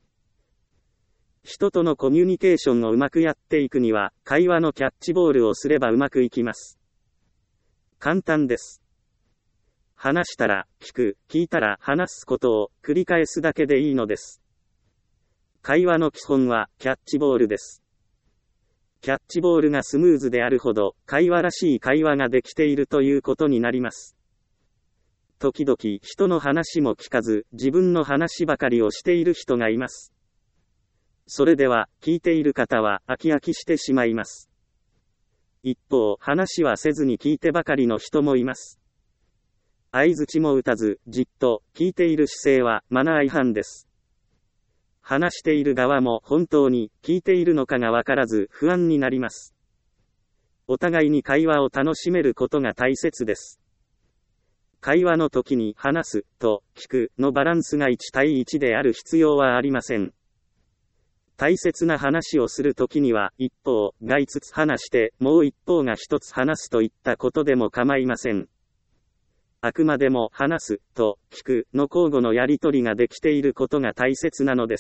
人とのコミュニケーションをうまくやっていくには、会話のキャッチボールをすればうまくいきます。簡単です。話したら聞く、聞いたら話すことを繰り返すだけでいいのです。会話の基本はキャッチボールです。キャッチボールがスムーズであるほど、会話らしい会話ができているということになります。時々人の話も聞かず、自分の話ばかりをしている人がいます。それでは、聞いている方は飽き飽きしてしまいます。一方、話はせずに聞いてばかりの人もいます。相槌も打たず、じっと聞いている姿勢はマナー違反です。話している側も本当に聞いているのかがわからず不安になります。お互いに会話を楽しめることが大切です。会話の時に話すと聞くのバランスがいち対いちである必要はありません。大切な話をするときには一方がいつつ話してもう一方が一つ話すといったことでも構いません。あくまでも話すと聞くの交互のやり取りができていることが大切なのです。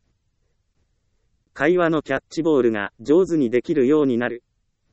会話のキャッチボールが上手にできるようになる。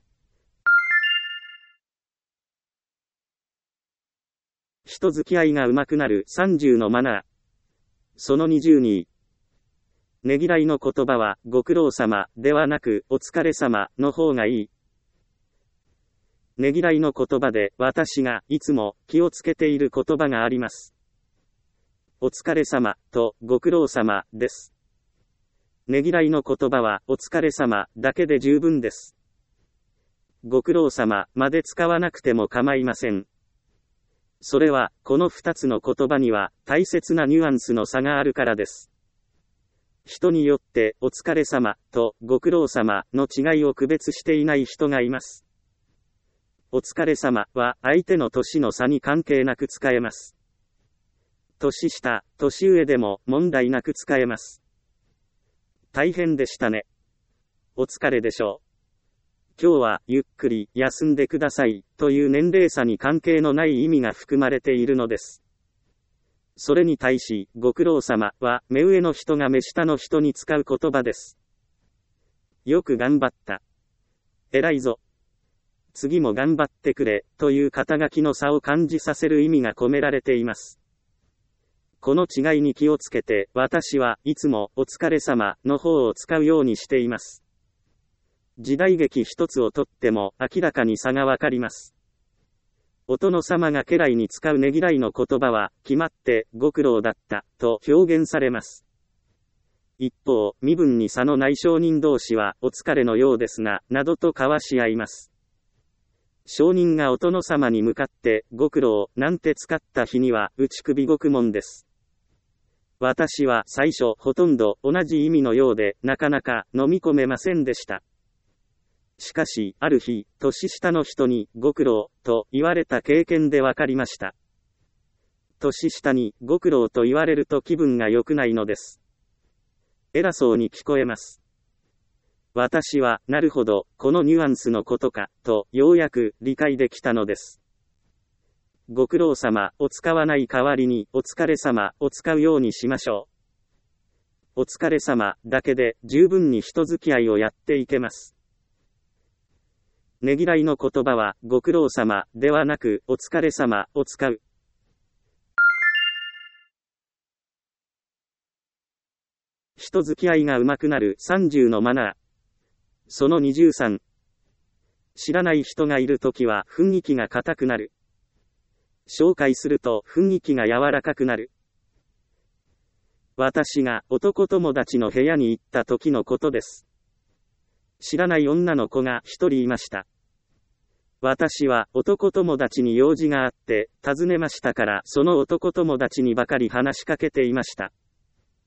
人付き合いが上手くなるさんじゅうのマナー。そのにじゅうに。ねぎらいの言葉はご苦労様ではなくお疲れ様の方がいい。ねぎらいの言葉で私がいつも気をつけている言葉があります。お疲れ様とご苦労様です。ねぎらいの言葉はお疲れ様だけで十分です。ご苦労様まで使わなくても構いません。それはこの二つの言葉には大切なニュアンスの差があるからです。人によってお疲れ様とご苦労様の違いを区別していない人がいます。お疲れ様は相手の年の差に関係なく使えます。年下、年上でも問題なく使えます。大変でしたね。お疲れでしょう。今日はゆっくり休んでくださいという年齢差に関係のない意味が含まれているのです。それに対し、ご苦労様は、目上の人が目下の人に使う言葉です。よく頑張った。偉いぞ。次も頑張ってくれ、という肩書きの差を感じさせる意味が込められています。この違いに気をつけて、私はいつもお疲れ様の方を使うようにしています。時代劇一つをとっても明らかに差がわかります。お殿様が家来に使うねぎらいの言葉は、決まってご苦労だったと表現されます。一方、身分に差のない商人同士はお疲れのようですが、などと交わし合います。商人がお殿様に向かってご苦労なんて使った日には打ち首獄門です。私は最初ほとんど同じ意味のようでなかなか飲み込めませんでした。しかし、ある日、年下の人にご苦労と言われた経験でわかりました。年下にご苦労と言われると気分が良くないのです。偉そうに聞こえます。私は、なるほど、このニュアンスのことか、とようやく理解できたのです。ご苦労様を使わない代わりにお疲れ様を使うようにしましょう。お疲れ様だけで十分に人付き合いをやっていけます。ねぎらいの言葉は、ご苦労様ではなく、お疲れ様を使う。人付き合いが上手くなるさんじゅうのマナー。そのにじゅうさん。知らない人がいるときは雰囲気が硬くなる。紹介すると雰囲気が柔らかくなる。私が男友達の部屋に行った時のことです。知らない女の子が一人いました。私は男友達に用事があって訪ねましたから、その男友達にばかり話しかけていました。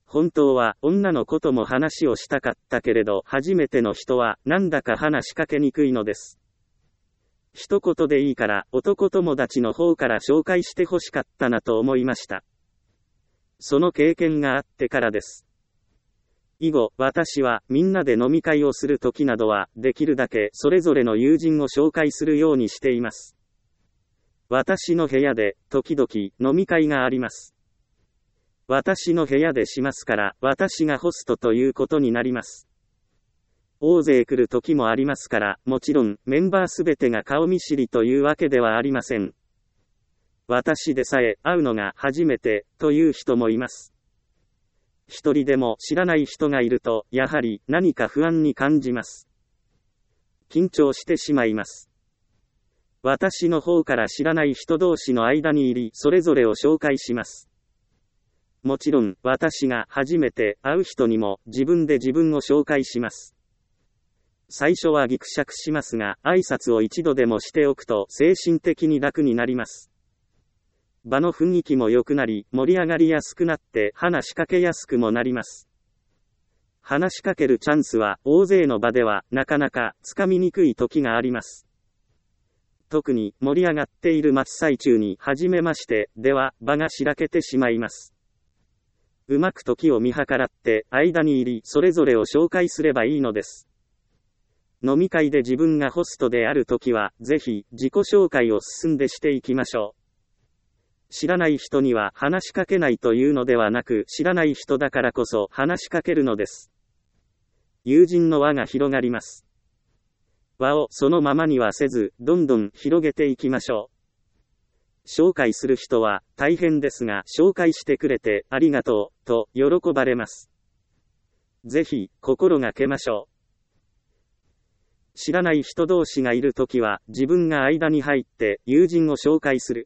本当は女の子とも話をしたかったけれど、初めての人はなんだか話しかけにくいのです。一言でいいから男友達の方から紹介してほしかったなと思いました。その経験があってからです。以後、私はみんなで飲み会をするときなどは、できるだけそれぞれの友人を紹介するようにしています。私の部屋で、時々、飲み会があります。私の部屋でしますから、私がホストということになります。大勢来る時もありますから、もちろん、メンバーすべてが顔見知りというわけではありません。私でさえ、会うのが初めて、という人もいます。一人でも知らない人がいると、やはり、何か不安に感じます。緊張してしまいます。私の方から知らない人同士の間に入り、それぞれを紹介します。もちろん、私が初めて会う人にも自分で自分を紹介します。最初はぎくしゃくしますが、挨拶を一度でもしておくと精神的に楽になります。場の雰囲気も良くなり、盛り上がりやすくなって話しかけやすくもなります。話しかけるチャンスは大勢の場ではなかなかつかみにくい時があります。特に盛り上がっている真っ最中に初めましてでは場がしらけてしまいます。うまく時を見計らって間に入りそれぞれを紹介すればいいのです。飲み会で自分がホストであるときはぜひ自己紹介を進んでしていきましょう。知らない人には話しかけないというのではなく、知らない人だからこそ話しかけるのです。友人の輪が広がります。輪をそのままにはせず、どんどん広げていきましょう。紹介する人は大変ですが、紹介してくれてありがとうと喜ばれます。ぜひ心がけましょう。知らない人同士がいるときは自分が間に入って友人を紹介する。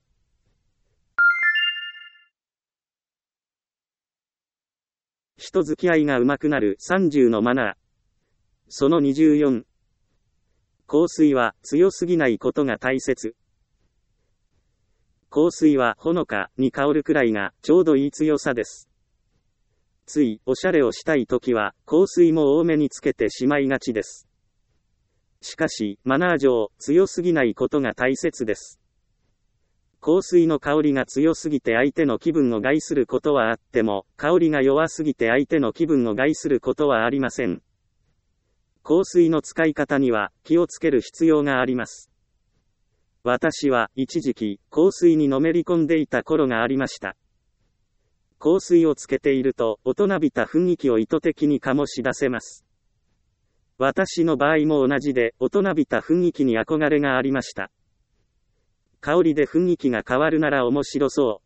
人付き合いが上手くなるさんじゅうのマナー。そのにじゅうよん。香水は強すぎないことが大切。香水はほのかに香るくらいがちょうどいい強さです。ついおしゃれをしたいときは香水も多めにつけてしまいがちです。しかしマナー上強すぎないことが大切です。香水の香りが強すぎて相手の気分を害することはあっても、香りが弱すぎて相手の気分を害することはありません。香水の使い方には気をつける必要があります。私は一時期香水にのめり込んでいた頃がありました。香水をつけていると大人びた雰囲気を意図的に醸し出せます。私の場合も同じで大人びた雰囲気に憧れがありました。香りで雰囲気が変わるなら面白そう。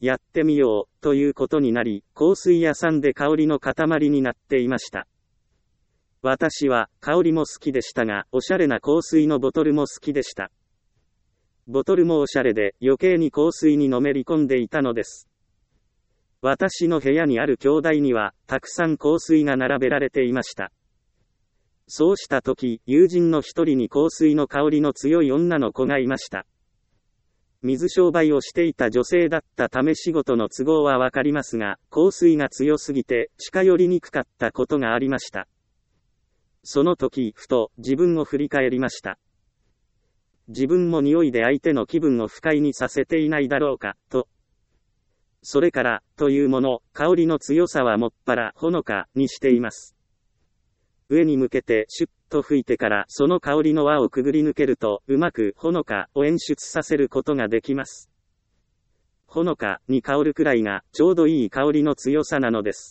やってみようということになり、香水屋さんで香りの塊になっていました。私は香りも好きでしたが、おしゃれな香水のボトルも好きでした。ボトルもおしゃれで余計に香水にのめり込んでいたのです。私の部屋にある鏡台にはたくさん香水が並べられていました。そうした時、友人の一人に香水の香りの強い女の子がいました。水商売をしていた女性だったため仕事の都合はわかりますが、香水が強すぎて近寄りにくかったことがありました。その時、ふと自分を振り返りました。自分も匂いで相手の気分を不快にさせていないだろうか、と。それから、というもの、香りの強さはもっぱらほのかにしています。上に向けてシュッと吹いてからその香りの輪をくぐり抜けると、うまくほのかを演出させることができます。ほのかに香るくらいがちょうどいい香りの強さなのです。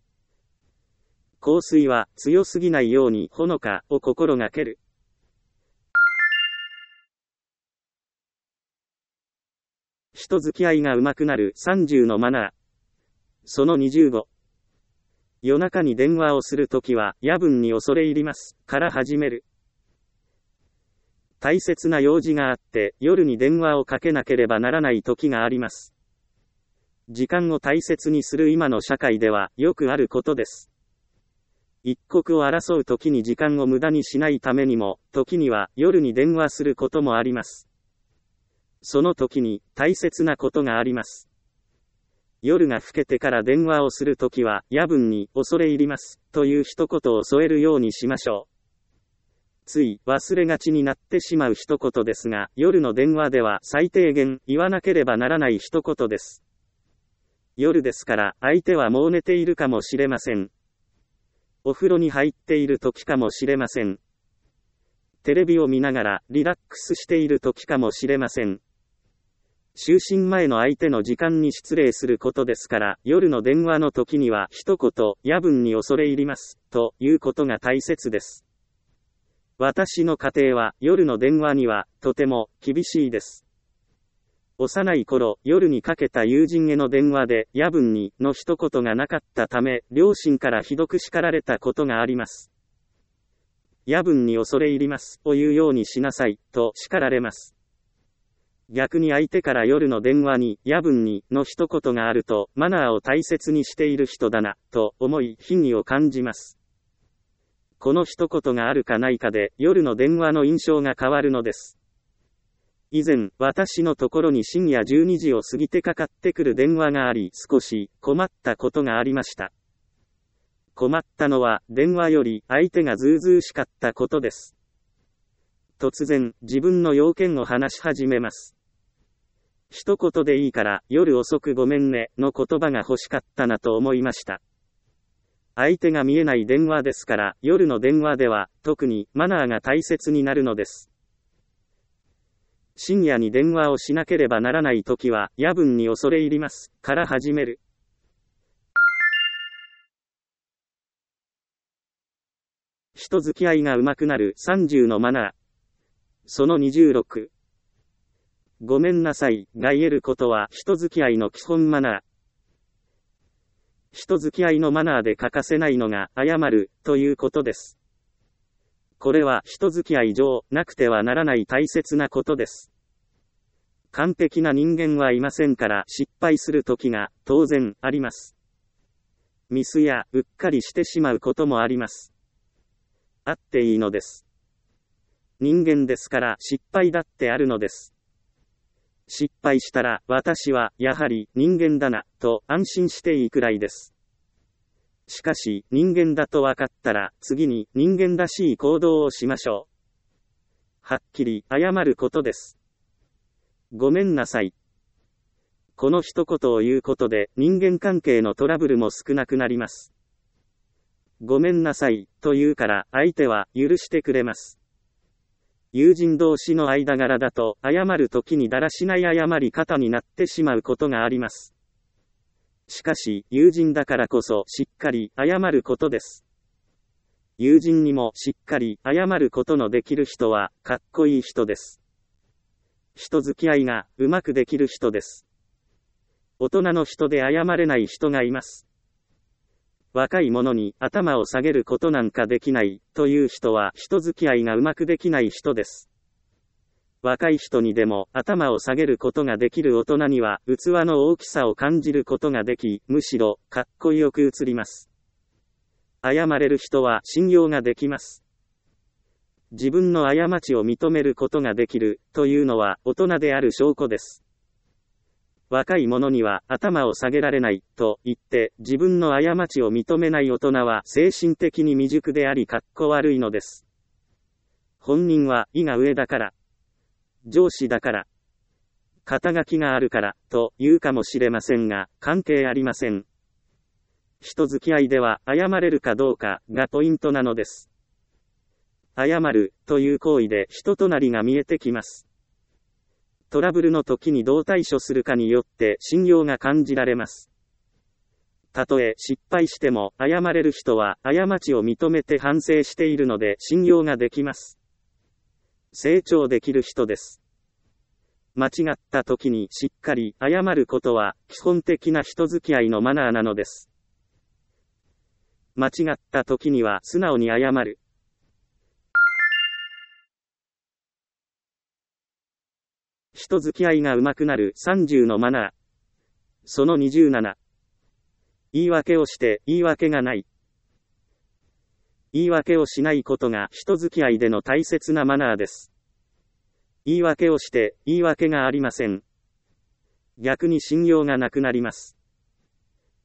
香水は強すぎないようにほのかを心がける。人付き合いが上手くなるさんじゅうのマナー。そのにじゅうご。夜中に電話をするときは夜分に恐れ入りますから始める。大切な用事があって夜に電話をかけなければならない時があります。時間を大切にする今の社会ではよくあることです。一刻を争う時に時間を無駄にしないためにも、時には夜に電話することもあります。その時に大切なことがあります。 夜が更けてから電話をするときは、夜分に、恐れ入ります、という一言を添えるようにしましょう。つい、忘れがちになってしまう一言ですが、夜の電話では最低限、言わなければならない一言です。夜ですから、相手はもう寝ているかもしれません。お風呂に入っている時かもしれません。テレビを見ながら、リラックスしている時かもしれません。就寝前の相手の時間に失礼することですから、夜の電話の時には一言、夜分に恐れ入ります、ということが大切です。私の家庭は、夜の電話には、とても、厳しいです。幼い頃、夜にかけた友人への電話で、夜分に、の一言がなかったため、両親からひどく叱られたことがあります。夜分に恐れ入ります、を言うようにしなさい、と叱られます。逆に相手から夜の電話に、夜分に、の一言があると、マナーを大切にしている人だな、と思い、品位を感じます。この一言があるかないかで、夜の電話の印象が変わるのです。以前、私のところに深夜じゅうにじを過ぎてかかってくる電話があり、少し、困ったことがありました。困ったのは、電話より、相手がずうずうしかったことです。突然、自分の要件を話し始めます。一言でいいから、夜遅くごめんね、の言葉が欲しかったなと思いました。相手が見えない電話ですから、夜の電話では、特に、マナーが大切になるのです。深夜に電話をしなければならないときは、夜分に恐れ入ります、から始める。人付き合いが上手くなるさんじゅうのマナー。そのにじゅうろく。ごめんなさい、が言えることは人付き合いの基本マナー。人付き合いのマナーで欠かせないのが、謝る、ということです。これは人付き合い上、なくてはならない大切なことです。完璧な人間はいませんから、失敗する時が、当然、あります。ミスや、うっかりしてしまうこともあります。あっていいのです。人間ですから、失敗だってあるのです。失敗したら、私は、やはり、人間だな、と安心していいくらいです。しかし、人間だと分かったら、次に、人間らしい行動をしましょう。はっきり、謝ることです。ごめんなさい。この一言を言うことで、人間関係のトラブルも少なくなります。ごめんなさい、と言うから、相手は、許してくれます。友人同士の間柄だと、謝るときにだらしない謝り方になってしまうことがあります。しかし、友人だからこそ、しっかり、謝ることです。友人にも、しっかり、謝ることのできる人は、かっこいい人です。人付き合いが、うまくできる人です。大人の人で謝れない人がいます。若い者に頭を下げることなんかできないという人は人付き合いがうまくできない人です。若い人にでも頭を下げることができる大人には器の大きさを感じることができ、むしろかっこよく映ります。謝れる人は信用ができます。自分の過ちを認めることができるというのは大人である証拠です。若い者には頭を下げられないと言って自分の過ちを認めない大人は精神的に未熟でありかっこ悪いのです。本人は意が上だから、上司だから、肩書きがあるからと言うかもしれませんが関係ありません。人付き合いでは謝れるかどうかがポイントなのです。謝るという行為で人となりが見えてきます。トラブルの時にどう対処するかによって信用が感じられます。たとえ失敗しても謝れる人は過ちを認めて反省しているので信用ができます。成長できる人です。間違った時にしっかり謝ることは基本的な人付き合いのマナーなのです。間違った時には素直に謝る。人付き合いが上手くなるさんじゅうのマナー。そのにじゅうなな。言い訳をして言い訳がない。言い訳をしないことが人付き合いでの大切なマナーです。言い訳をして言い訳がありません。逆に信用がなくなります。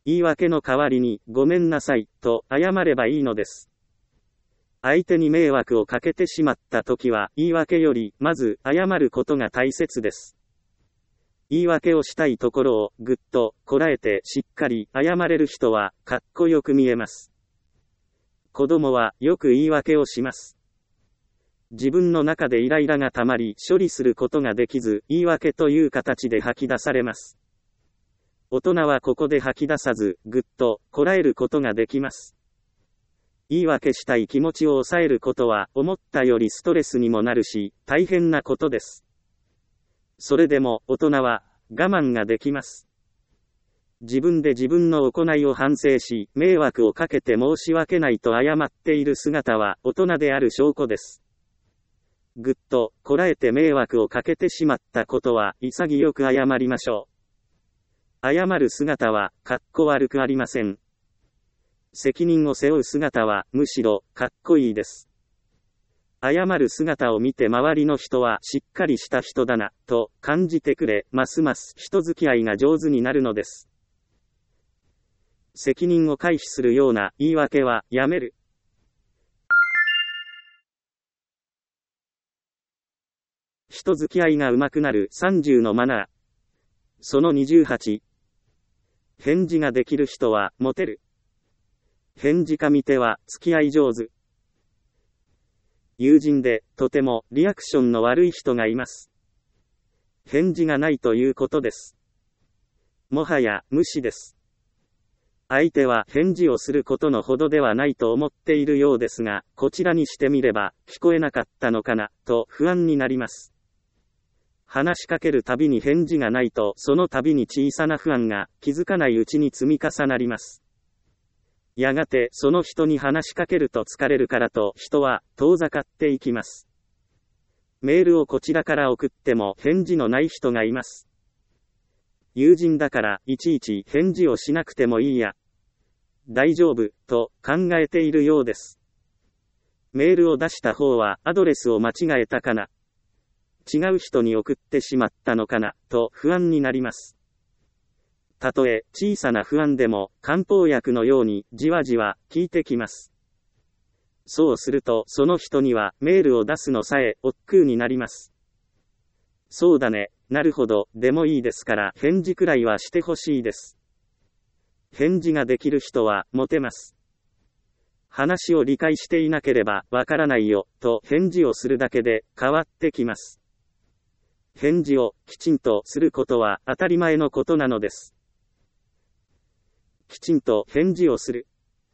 言い訳の代わりに、ごめんなさい、と謝ればいいのです。相手に迷惑をかけてしまったときは、言い訳より、まず、謝ることが大切です。言い訳をしたいところを、ぐっと、こらえて、しっかり、謝れる人は、かっこよく見えます。子供は、よく言い訳をします。自分の中でイライラがたまり、処理することができず、言い訳という形で吐き出されます。大人はここで吐き出さず、ぐっと、こらえることができます。言い訳したい気持ちを抑えることは、思ったよりストレスにもなるし、大変なことです。それでも、大人は、我慢ができます。自分で自分の行いを反省し、迷惑をかけて申し訳ないと謝っている姿は、大人である証拠です。ぐっと、こらえて迷惑をかけてしまったことは、潔く謝りましょう。謝る姿は、かっこ悪くありません。責任を背負う姿は、むしろ、かっこいいです。謝る姿を見て周りの人は、しっかりした人だな、と感じてくれ、ますます人付き合いが上手になるのです。責任を回避するような言い訳は、やめる。人付き合いが上手くなるさんじゅうのマナー。そのにじゅうはち。返事ができる人は、モテる。返事か見ては、付き合い上手。友人で、とても、リアクションの悪い人がいます。返事がないということです。もはや、無視です。相手は返事をすることのほどではないと思っているようですが、こちらにしてみれば、聞こえなかったのかな、と不安になります。話しかけるたびに返事がないと、そのたびに小さな不安が、気づかないうちに積み重なります。やがて、その人に話しかけると疲れるからと、人は、遠ざかっていきます。メールをこちらから送っても、返事のない人がいます。友人だから、いちいち返事をしなくてもいいや。大丈夫、と考えているようです。メールを出した方は、アドレスを間違えたかな。違う人に送ってしまったのかな、と不安になります。たとえ小さな不安でも漢方薬のようにじわじわ効いてきます。そうするとその人にはメールを出すのさえ億劫になります。そうだね、なるほど、でもいいですから返事くらいはしてほしいです。返事ができる人はモテます。話を理解していなければわからないよと返事をするだけで変わってきます。返事をきちんとすることは当たり前のことなのです。きちんと返事をする。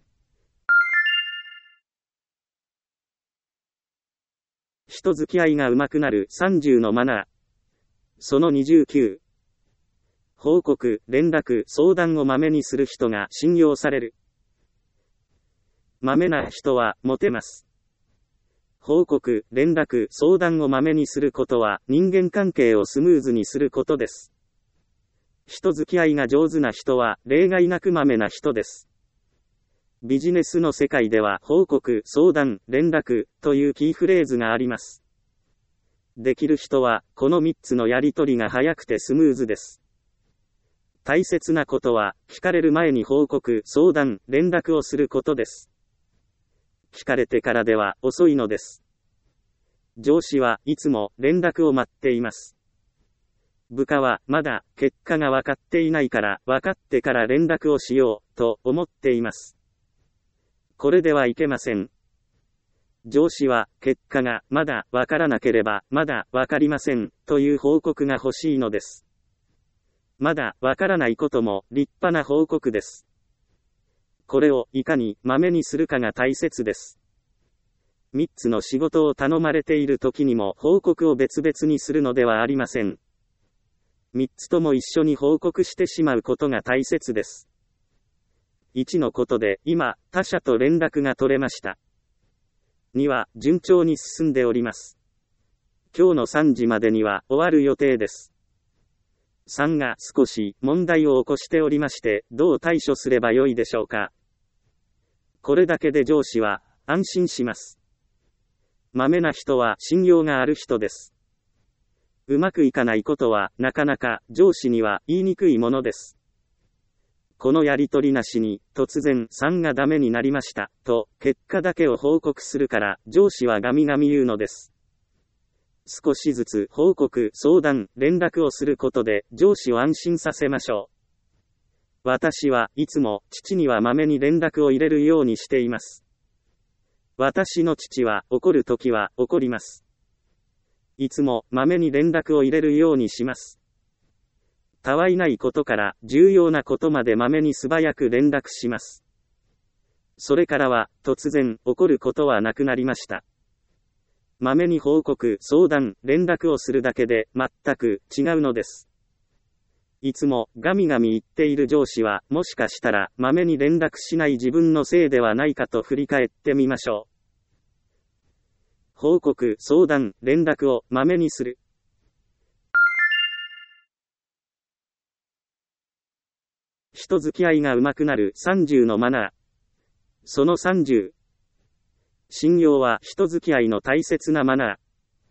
人付き合いが上手くなるさんじゅうのマナー。そのにじゅうきゅう。報告、連絡、相談をまめにする人が信用される。まめな人はモテます。報告、連絡、相談をまめにすることは人間関係をスムーズにすることです。人付き合いが上手な人は例外なくまめな人です。ビジネスの世界では報告、相談、連絡というキーフレーズがあります。できる人はこのみっつのやり取りが早くてスムーズです。大切なことは聞かれる前に報告、相談、連絡をすることです。聞かれてからでは遅いのです。上司はいつも連絡を待っています。部下はまだ結果が分かっていないから分かってから連絡をしようと思っています。これではいけません。上司は結果がまだ分からなければまだ分かりませんという報告が欲しいのです。まだ分からないことも立派な報告です。これをいかにまめにするかが大切です。みっつの仕事を頼まれている時にも報告を別々にするのではありません。みっつとも一緒に報告してしまうことが大切です。いちのことで今、他社と連絡が取れました。には順調に進んでおります。今日のさんじまでには終わる予定です。さんが少し問題を起こしておりまして、どう対処すればよいでしょうか。これだけで上司は安心します。まめな人は信用がある人です。うまくいかないことはなかなか上司には言いにくいものです。 このやりとりなしに、突然さんがダメになりました、と、結果だけを報告するから、上司はガミガミ言うのです。少しずつ報告、相談、連絡をすることで、上司を安心させましょう。私はいつも、父にはまめに連絡を入れるようにしています。私の父は、怒るときは、怒ります。いつも、まめに連絡を入れるようにします。たわいないことから、重要なことまでまめに素早く連絡します。それからは、突然、怒ることはなくなりました。まめに報告、相談、連絡をするだけで、全く、違うのです。いつも、ガミガミ言っている上司は、もしかしたら、まめに連絡しない自分のせいではないかと振り返ってみましょう。報告、相談、連絡を、まめにする。人付き合いが上手くなるさんじゅうのマナー。そのさんじゅう。信用は人付き合いの大切なマナー。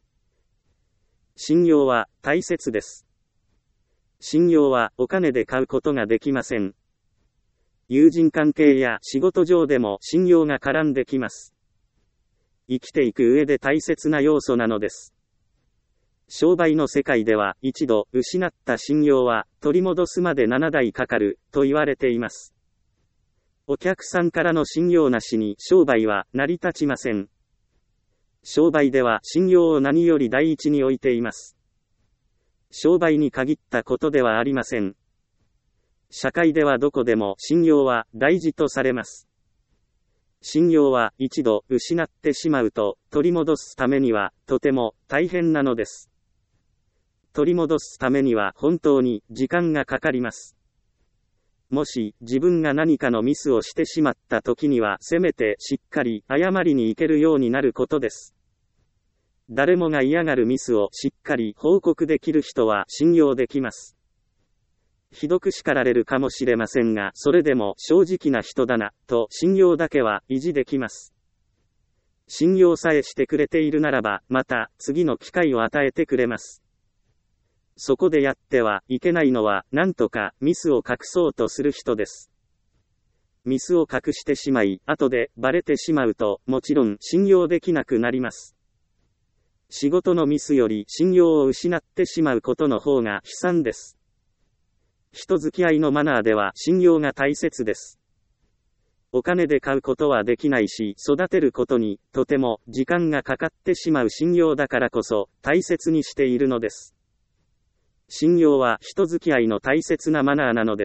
信用は大切です。信用はお金で買うことができません。友人関係や仕事上でも信用が絡んできます。生きていく上で大切な要素なのです。商売の世界では一度失った信用は取り戻すまでななだいかかると言われています。お客さんからの信用なしに商売は成り立ちません。商売では信用を何より第一に置いています。商売に限ったことではありません。社会ではどこでも信用は大事とされます。信用は一度失ってしまうと取り戻すためにはとても大変なのです。取り戻すためには本当に時間がかかります。もし自分が何かのミスをしてしまった時にはせめてしっかり謝りに行けるようになることです。誰もが嫌がるミスをしっかり報告できる人は信用できます。ひどく叱られるかもしれませんが、それでも正直な人だな、と信用だけは維持できます。信用さえしてくれているならば、また次の機会を与えてくれます。そこでやってはいけないのは、なんとかミスを隠そうとする人です。ミスを隠してしまい、後でバレてしまうと、もちろん信用できなくなります。仕事のミスより信用を失ってしまうことの方が悲惨です。人付き合いのマナーでは信用が大切です。お金で買うことはできないし、育てることにとても時間がかかってしまう信用だからこそ大切にしているのです。信用は人付き合いの大切なマナーなのです。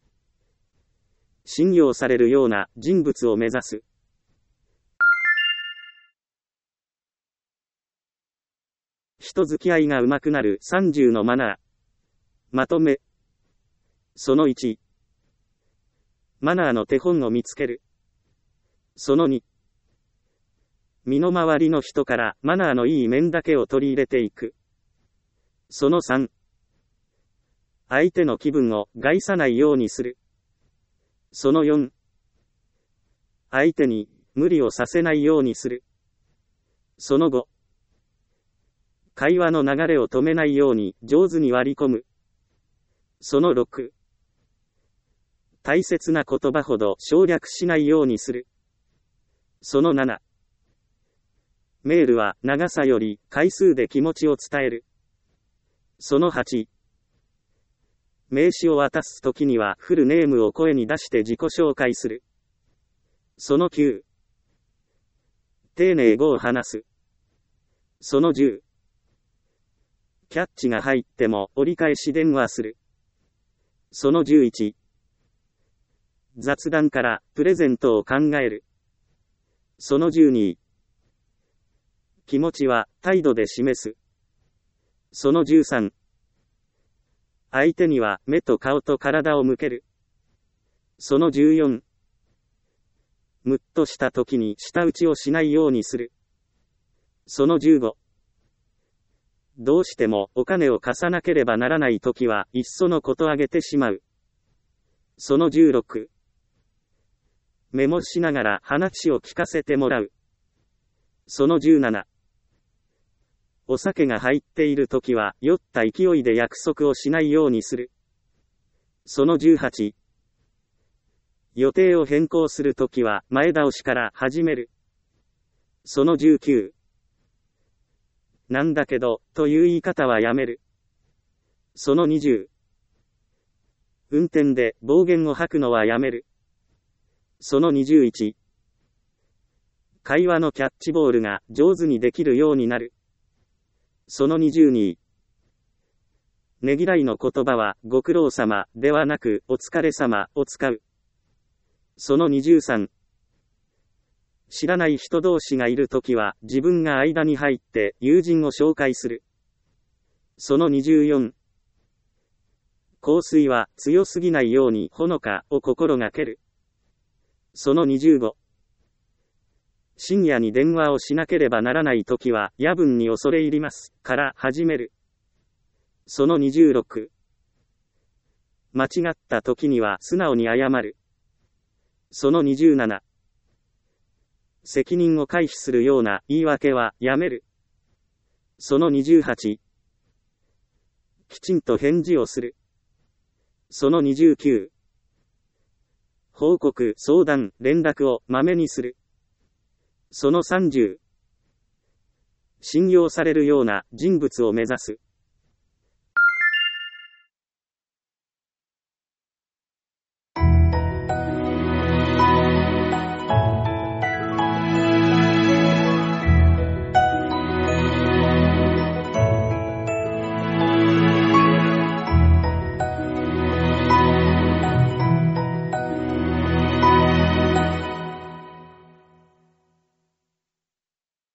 信用されるような人物を目指す。人付き合いが上手くなるさんじゅうのマナー。まとめ。そのいち。マナーの手本を見つける。そのに。身の回りの人からマナーのいい面だけを取り入れていく。そのさん。相手の気分を害さないようにする。そのよん。相手に無理をさせないようにする。そのご。会話の流れを止めないように上手に割り込む。そのろく。大切な言葉ほど省略しないようにする。そのなな。メールは長さより回数で気持ちを伝える。そのはち。名刺を渡すときにはフルネームを声に出して自己紹介する。そのきゅう。丁寧語を話す。そのじゅう。キャッチが入っても折り返し電話する。そのじゅういち。雑談からプレゼントを考える。そのじゅうに。気持ちは態度で示す。そのじゅうさん。相手には目と顔と体を向ける。そのじゅうよん。むっとした時に舌打ちをしないようにする。そのじゅうご。どうしてもお金を貸さなければならない時はいっそのことあげてしまう。そのじゅうろく。メモしながら話を聞かせてもらう。そのじゅうなな。お酒が入っているときは酔った勢いで約束をしないようにする。そのじゅうはち。 予定を変更するときは前倒しから始める。そのじゅうきゅう。なんだけど、という言い方はやめる。そのにじゅう。運転で暴言を吐くのはやめる。そのにじゅういち。会話のキャッチボールが上手にできるようになる。そのにじゅうに。ねぎらいの言葉はご苦労様ではなくお疲れ様を使う。そのにじゅうさん。知らない人同士がいるときは自分が間に入って友人を紹介する。そのにじゅうよん。香水は強すぎないようにほのかを心がける。そのにじゅうご。深夜に電話をしなければならないときは夜分に恐れ入りますから始める。そのにじゅうろく。間違ったときには素直に謝る。そのにじゅうなな。責任を回避するような言い訳はやめる。そのにじゅうはち。きちんと返事をする。そのにじゅうきゅう。報告、相談、連絡をまめにする。そのさんじゅう。信用されるような人物を目指す。